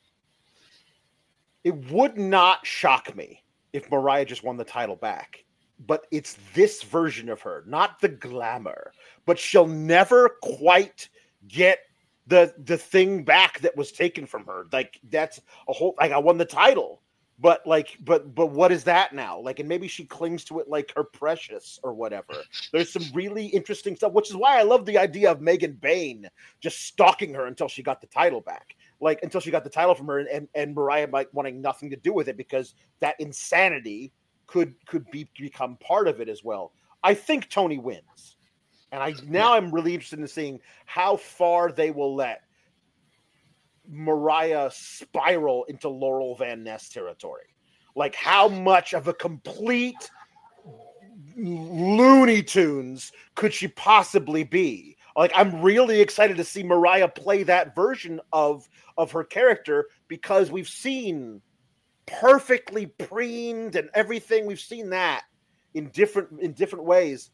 it would not shock me if Mariah just won the title back. But it's this version of her, not the glamour. But she'll never quite get the the thing back that was taken from her. Like that's a whole. Like I won the title. But like, but but what is that now? Like, and maybe she clings to it like her precious or whatever. There's some really interesting stuff, which is why I love the idea of Megan Bayne just stalking her until she got the title back, like until she got the title from her, and and Mariah like wanting nothing to do with it because that insanity could could be become part of it as well. I think Toni wins, and I now I'm really interested in seeing how far they will let Mariah spiral into Laurel Van Ness territory. Like, how much of a complete Looney Tunes could she possibly be? Like, I'm really excited to see Mariah play that version of of her character, because we've seen perfectly preened and everything. We've seen that in different in different ways.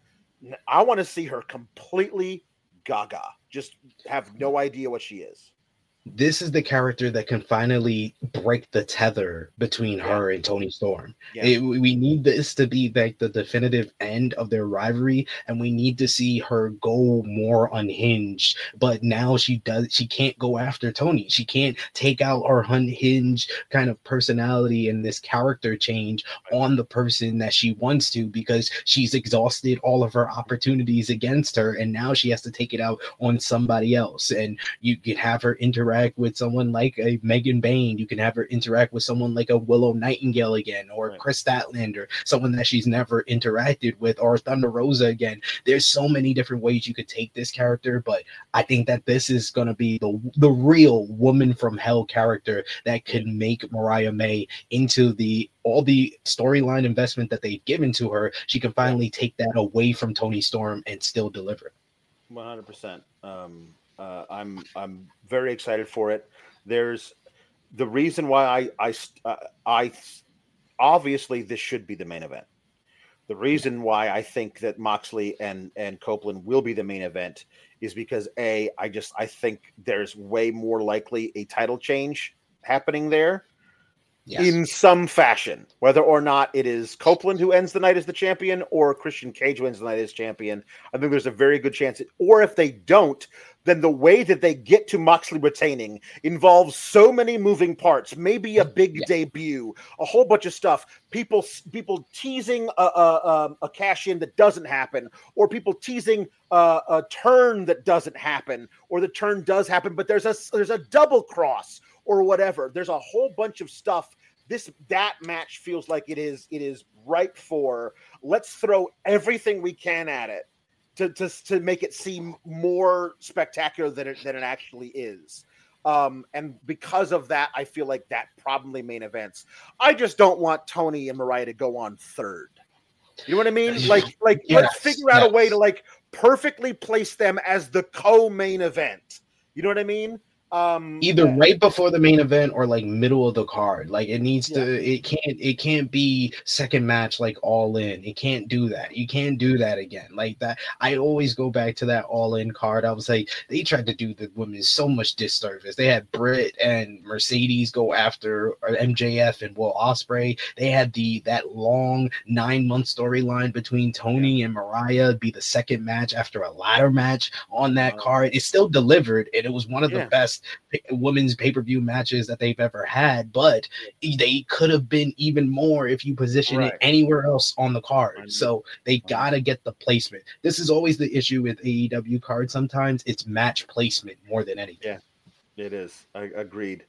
I want to see her completely gaga, just have no idea what she is. This is the character that can finally break the tether between Yeah. her and Toni Storm. Yeah. It- we need this to be like the definitive end of their rivalry, and we need to see her go more unhinged. But now she does. She can't go after Toni. She can't take out her unhinged kind of personality and this character change on the person that she wants to, because she's exhausted all of her opportunities against her, and now she has to take it out on somebody else. And you can have her interact with someone like a Megan Bain. You can have her interact with someone like a Willow Nightingale again, or Right. Chris Statlander, someone that she's never interacted with, or Thunder Rosa again. There's so many different ways you could take this character, but I think that this is going to be the the real woman from hell character that could make Mariah May into the all the storyline investment that they've given to her. She can finally take that away from Toni Storm and still deliver. one hundred percent. Um, uh, I'm I'm very excited for it. There's the reason why I I uh, I obviously this should be the main event. The reason why I think that Moxley and and Copeland will be the main event is because a I just I think there's way more likely a title change happening there. Yes. In some fashion, whether or not it is Copeland who ends the night as the champion or Christian Cage wins the night as champion. I think there's a very good chance. It, or if they don't, then the way that they get to Moxley retaining involves so many moving parts, maybe a big Yeah. debut, a whole bunch of stuff, people people teasing a, a, a cash in that doesn't happen, or people teasing a, a turn that doesn't happen, or the turn does happen, but there's a there's a double cross or whatever. There's a whole bunch of stuff. This that match feels like it is it is ripe for, let's throw everything we can at it to to, to make it seem more spectacular than it than it actually is. Um, and because of that, I feel like that probably main events. I just don't want Toni and Mariah to go on third. You know what I mean? Like like Yes, let's figure out yes. a way to like perfectly place them as the co-main event. You know what I mean? Um, Either uh, right before the main event or like middle of the card. Like it needs Yeah. to, it can't, it can't be second match like All In. It can't do that. You can't do that again like that. I always go back to that All In card. I was like, they tried to do the women so much disservice. They had Britt and Mercedes go after M J F and Will Ospreay. They had the that long nine month storyline between Toni and Mariah be the second match after a ladder match on that Uh, card. It still delivered, and it was one of Yeah. the best women's pay-per-view matches that they've ever had, but they could have been even more if you position Right. it anywhere else on the I card. know. So they gotta get the placement. This is always the issue with A E W cards. Sometimes it's match placement more than anything. Yeah. It is. I agreed.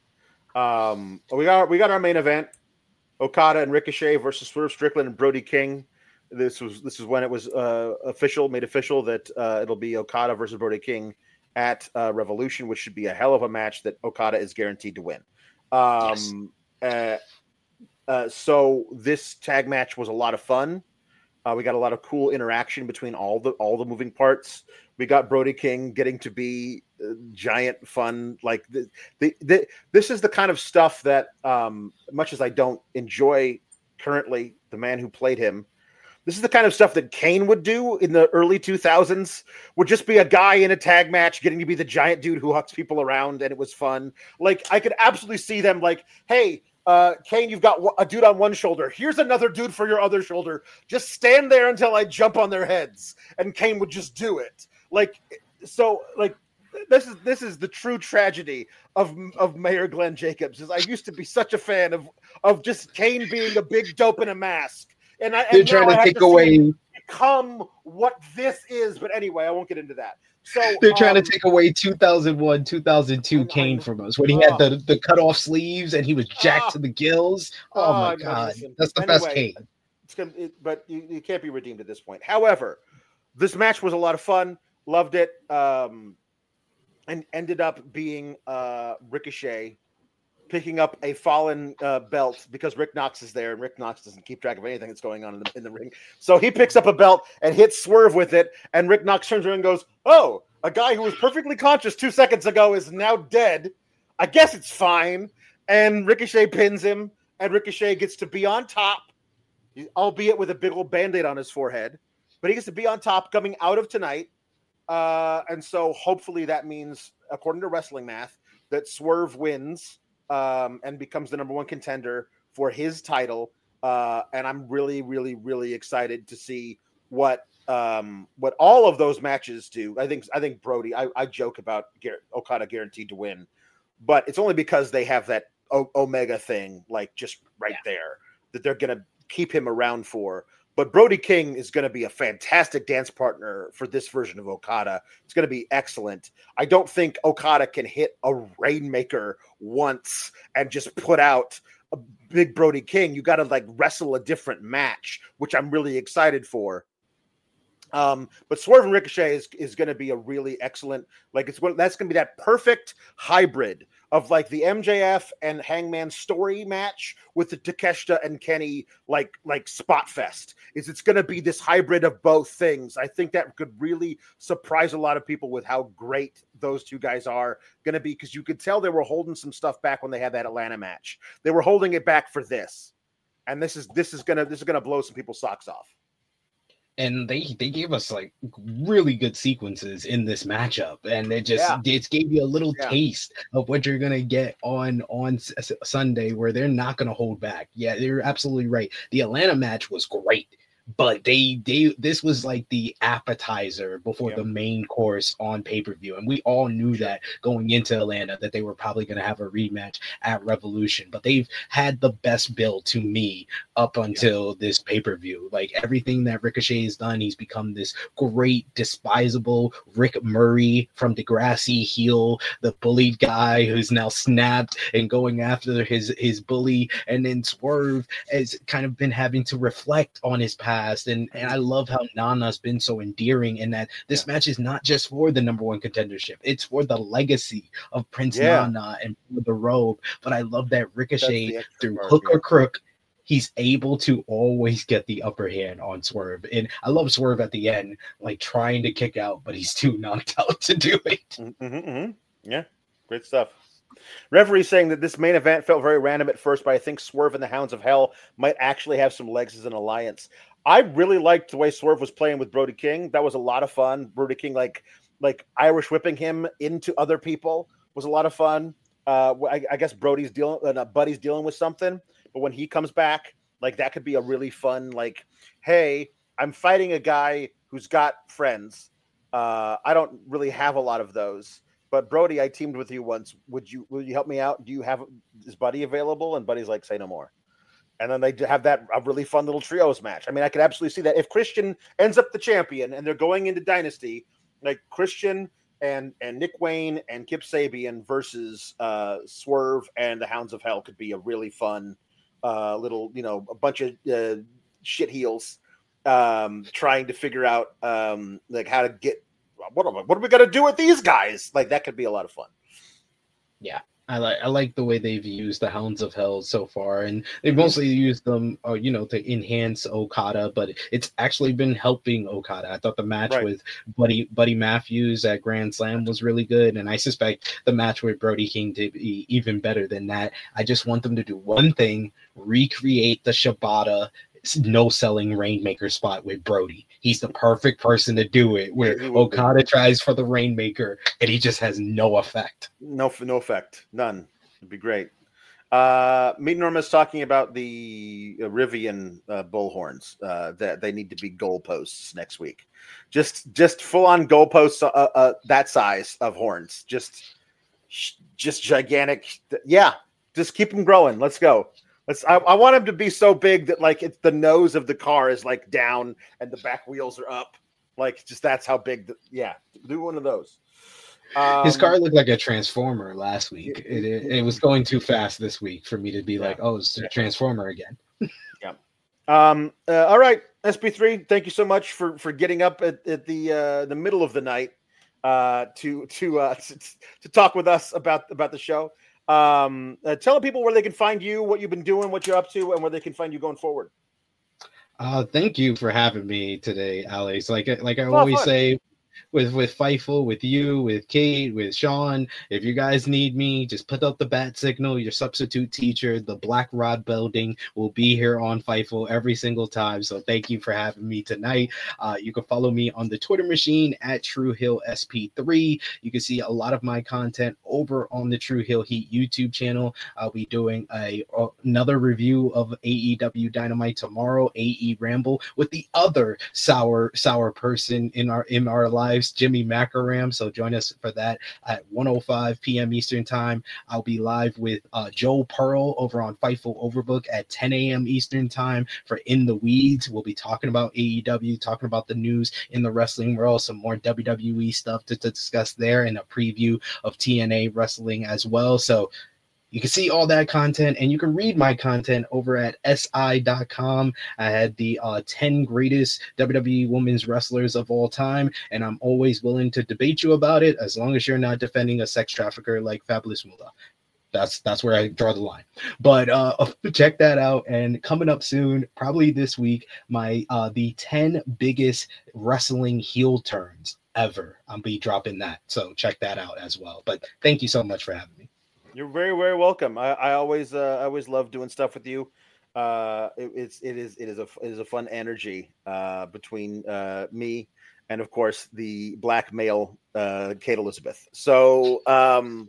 Um, we got we got our main event: Okada and Ricochet versus Swerve Strickland and Brody King. This was this is when it was uh, official, made official that uh, it'll be Okada versus Brody King at uh, Revolution, which should be a hell of a match that Okada is guaranteed to win. Um, uh, uh, so this tag match was a lot of fun. Uh, we got a lot of cool interaction between all the all the moving parts. We got Brody King getting to be uh, giant fun. Like the, the, the this is the kind of stuff that, um, much as I don't enjoy currently the man who played him, this is the kind of stuff that Kane would do in the early two thousands. Would just be a guy in a tag match getting to be the giant dude who hucks people around, and it was fun. Like I could absolutely see them like, hey. Uh, Kane, you've got a dude on one shoulder. Here's another dude for your other shoulder. Just stand there until I jump on their heads, and Kane would just do it. Like, so, like this is this is the true tragedy of of Mayor Glenn Jacobs. Is I used to be such a fan of of just Kane being a big dope in a mask, and I They're and trying now I to have take see away. it become what this is. But anyway, I won't get into that. So They're trying um, to take away two thousand one, two thousand two I know, I Kane know. from us when he had Oh. the, the cut off sleeves and he was jacked Ah. to the gills. Oh, Oh, my I know, God. listen. That's the best Anyway, Kane. It's gonna, it, but you, you can't be redeemed at this point. However, this match was a lot of fun. Loved it. Um, and ended up being uh, Ricochet picking up a fallen uh, belt because Rick Knox is there, and Rick Knox doesn't keep track of anything that's going on in the, in the ring. So he picks up a belt and hits Swerve with it, and Rick Knox turns around and goes, "Oh, a guy who was perfectly conscious two seconds ago is now dead. I guess it's fine." And Ricochet pins him, and Ricochet gets to be on top, albeit with a big old Band-Aid on his forehead. But he gets to be on top coming out of tonight. Uh, and so hopefully that means, according to wrestling math, that Swerve wins um, and becomes the number one contender for his title. Uh, and I'm really, really, really excited to see what um, what all of those matches do. I think I think Brody, I, I joke about Gar- Okada guaranteed to win, but it's only because they have that o- Omega thing, like just right yeah. there, that they're going to keep him around for. But Brody King is going to be a fantastic dance partner for this version of Okada. It's going to be excellent. I don't think Okada can hit a Rainmaker once and just put out a big Brody King. You got to like wrestle a different match, which I'm really excited for. Um, but Swerve and Ricochet is, is going to be a really excellent, like it's that's going to be that perfect hybrid of like the M J F and Hangman story match with the Takeshita and Kenny like like spot fest. Is it's going to be this hybrid of both things. I think that could really surprise a lot of people with how great those two guys are going to be, because you could tell they were holding some stuff back when they had that Atlanta match. They were holding it back for this, and this is this is gonna this is gonna blow some people's socks off. And they they gave us like really good sequences in this matchup, and it just Yeah. it gave you a little Yeah. taste of what you're gonna get on on S- Sunday, where they're not gonna hold back. Yeah, you're absolutely right. The Atlanta match was great, but they they this was like the appetizer before Yeah. the main course on pay-per-view, and we all knew that going into Atlanta that they were probably going to have a rematch at Revolution. But they've had the best build to me up until this pay-per-view. Like everything that Ricochet has done, he's become this great despisable Rick Murray from Degrassi heel, the bullied guy who's now snapped and going after his his bully. And then Swerve has kind of been having to reflect on his past, and and I love how Nana's been so endearing in that this match is not just for the number one contendership, it's for the legacy of Prince Yeah. Nana and for the robe. But I love that Ricochet, extra through part, hook yeah. or crook, he's able to always get the upper hand on Swerve. And I love Swerve at the end, like trying to kick out, but he's too knocked out to do it. Mm-hmm, mm-hmm. Yeah, great stuff. Referee saying that this main event felt very random at first, but I think Swerve and the Hounds of Hell might actually have some legs as an alliance. I really liked the way Swerve was playing with Brody King. That was a lot of fun. Brody King, like like Irish whipping him into other people, was a lot of fun. Uh, I, I guess Brody's dealing, uh, Buddy's dealing with something, but when he comes back, like that could be a really fun, like, hey, I'm fighting a guy who's got friends. Uh, I don't really have a lot of those, but Brody, I teamed with you once. Would you, will you help me out? Do you have, is Buddy available? And Buddy's like, say no more. And then they have that a really fun little trios match. I mean, I could absolutely see that if Christian ends up the champion and they're going into Dynasty, like Christian and and Nick Wayne and Kip Sabian versus uh, Swerve and the Hounds of Hell could be a really fun uh, little, you know, a bunch of uh, shit heels um, trying to figure out um, like how to get what are we, what are we gonna do with these guys? Like that could be a lot of fun. Yeah. I like I like the way they've used the Hounds of Hell so far, and they've mostly used them, uh, you know, to enhance Okada, but it's actually been helping Okada. I thought the match Right. with Buddy Buddy Matthews at Grand Slam was really good, and I suspect the match with Brody King to be even better than that. I just want them to do one thing: recreate the Shibata no selling Rainmaker spot with Brody. He's the perfect person to do it, where He would be. Okada tries for the Rainmaker and he just has no effect. No, no effect, none. It'd be great. Uh, Meet Norma's talking about the uh, Rivian uh, bullhorns uh, that they need to be goalposts next week. Just, just full on goalposts uh, uh, that size of horns. Just, just gigantic. Yeah, just keep them growing. Let's go. Let's. I, I want them to be so big that like it's the nose of the car is like down and the back wheels are up. Like just that's how big. The, yeah, do one of those. Um, His car looked like a transformer last week. It, it, it was going too fast this week for me to be like, oh, it's a transformer again. Yeah. Um, uh, all right, S B three, thank you so much for, for getting up at, at the uh, the middle of the night uh, to to, uh, to to talk with us about about the show. Um, uh, tell people where they can find you, what you've been doing, what you're up to, and where they can find you going forward. Uh, thank you for having me today, Alex. Like, like I Well, always fun. say, with with Fightful, with you, with Kate, with Sean, if you guys need me, just put up the bat signal. Your substitute teacher, the Black Rod Building, will be here on Fightful every single time. So thank you for having me tonight. Uh, you can follow me on the Twitter machine at True Hill S P three. You can see a lot of my content over on the True Hill Heat YouTube channel. I'll be doing a uh, another review of A E W Dynamite tomorrow, A E Ramble, with the other sour sour person in our in our lives, Jimmy Macaram. So join us for that at one oh five p.m. Eastern time. I'll be live with uh, Joe Pearl over on Fightful Overbook at ten a.m. Eastern time for In the Weeds. We'll be talking about A E W, talking about the news in the wrestling world, some more W W E stuff to, to discuss there, and a preview of T N A wrestling as well. So you can see all that content, and you can read my content over at S I dot com. I had the uh, ten greatest W W E women's wrestlers of all time, and I'm always willing to debate you about it as long as you're not defending a sex trafficker like Fabulous Moolah. That's that's where I draw the line. But uh, check that out. And coming up soon, probably this week, my uh, the ten biggest wrestling heel turns ever. I'll be dropping that, so check that out as well. But thank you so much for having me. You're very, very welcome. I, I always, uh, I always love doing stuff with you. Uh, it, it's, it is, it is a, it is a fun energy uh, between uh, me and, of course, the black male uh, Kate Elizabeth. So, um,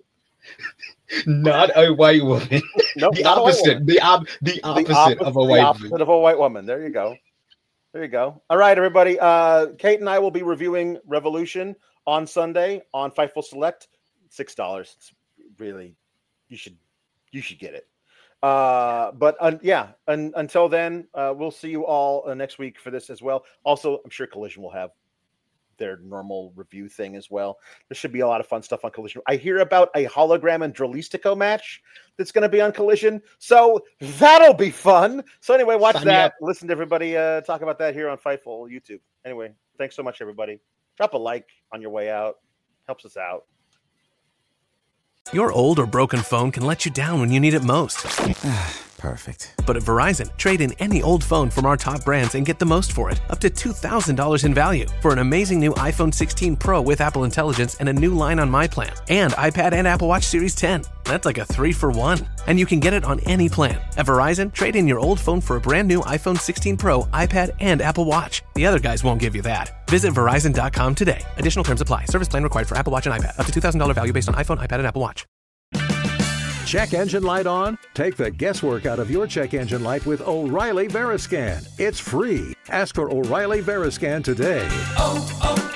not a white woman. Nope, the not opposite. a white The op- the opposite the opposite of a the white opposite woman. of a white woman. There you go. There you go. All right, everybody. Uh, Kate and I will be reviewing Revolution on Sunday on Fightful Select. Six dollars. It's really. You should, you should get it. Uh, but uh, yeah, un, until then, uh, we'll see you all uh, next week for this as well. Also, I'm sure Collision will have their normal review thing as well. There should be a lot of fun stuff on Collision. I hear about a hologram and Dralistico match that's going to be on Collision, so that'll be fun. So anyway, watch Sign me that. up. Listen to everybody uh, talk about that here on Fightful YouTube. Anyway, thanks so much, everybody. Drop a like on your way out. Helps us out. Your old or broken phone can let you down when you need it most. Perfect. But at Verizon, trade in any old phone from our top brands and get the most for it, up to two thousand dollars in value. For an amazing new iPhone sixteen Pro with Apple Intelligence and a new line on My Plan. And iPad and Apple Watch Series ten. That's like a three for one. And you can get it on any plan. At Verizon, trade in your old phone for a brand new iPhone sixteen Pro, iPad, and Apple Watch. The other guys won't give you that. Visit Verizon dot com today. Additional terms apply. Service plan required for Apple Watch and iPad. Up to two thousand dollars value based on iPhone, iPad, and Apple Watch. Check engine light on? Take the guesswork out of your check engine light with O'Reilly Veriscan. It's free. Ask for O'Reilly Veriscan today. oh, oh,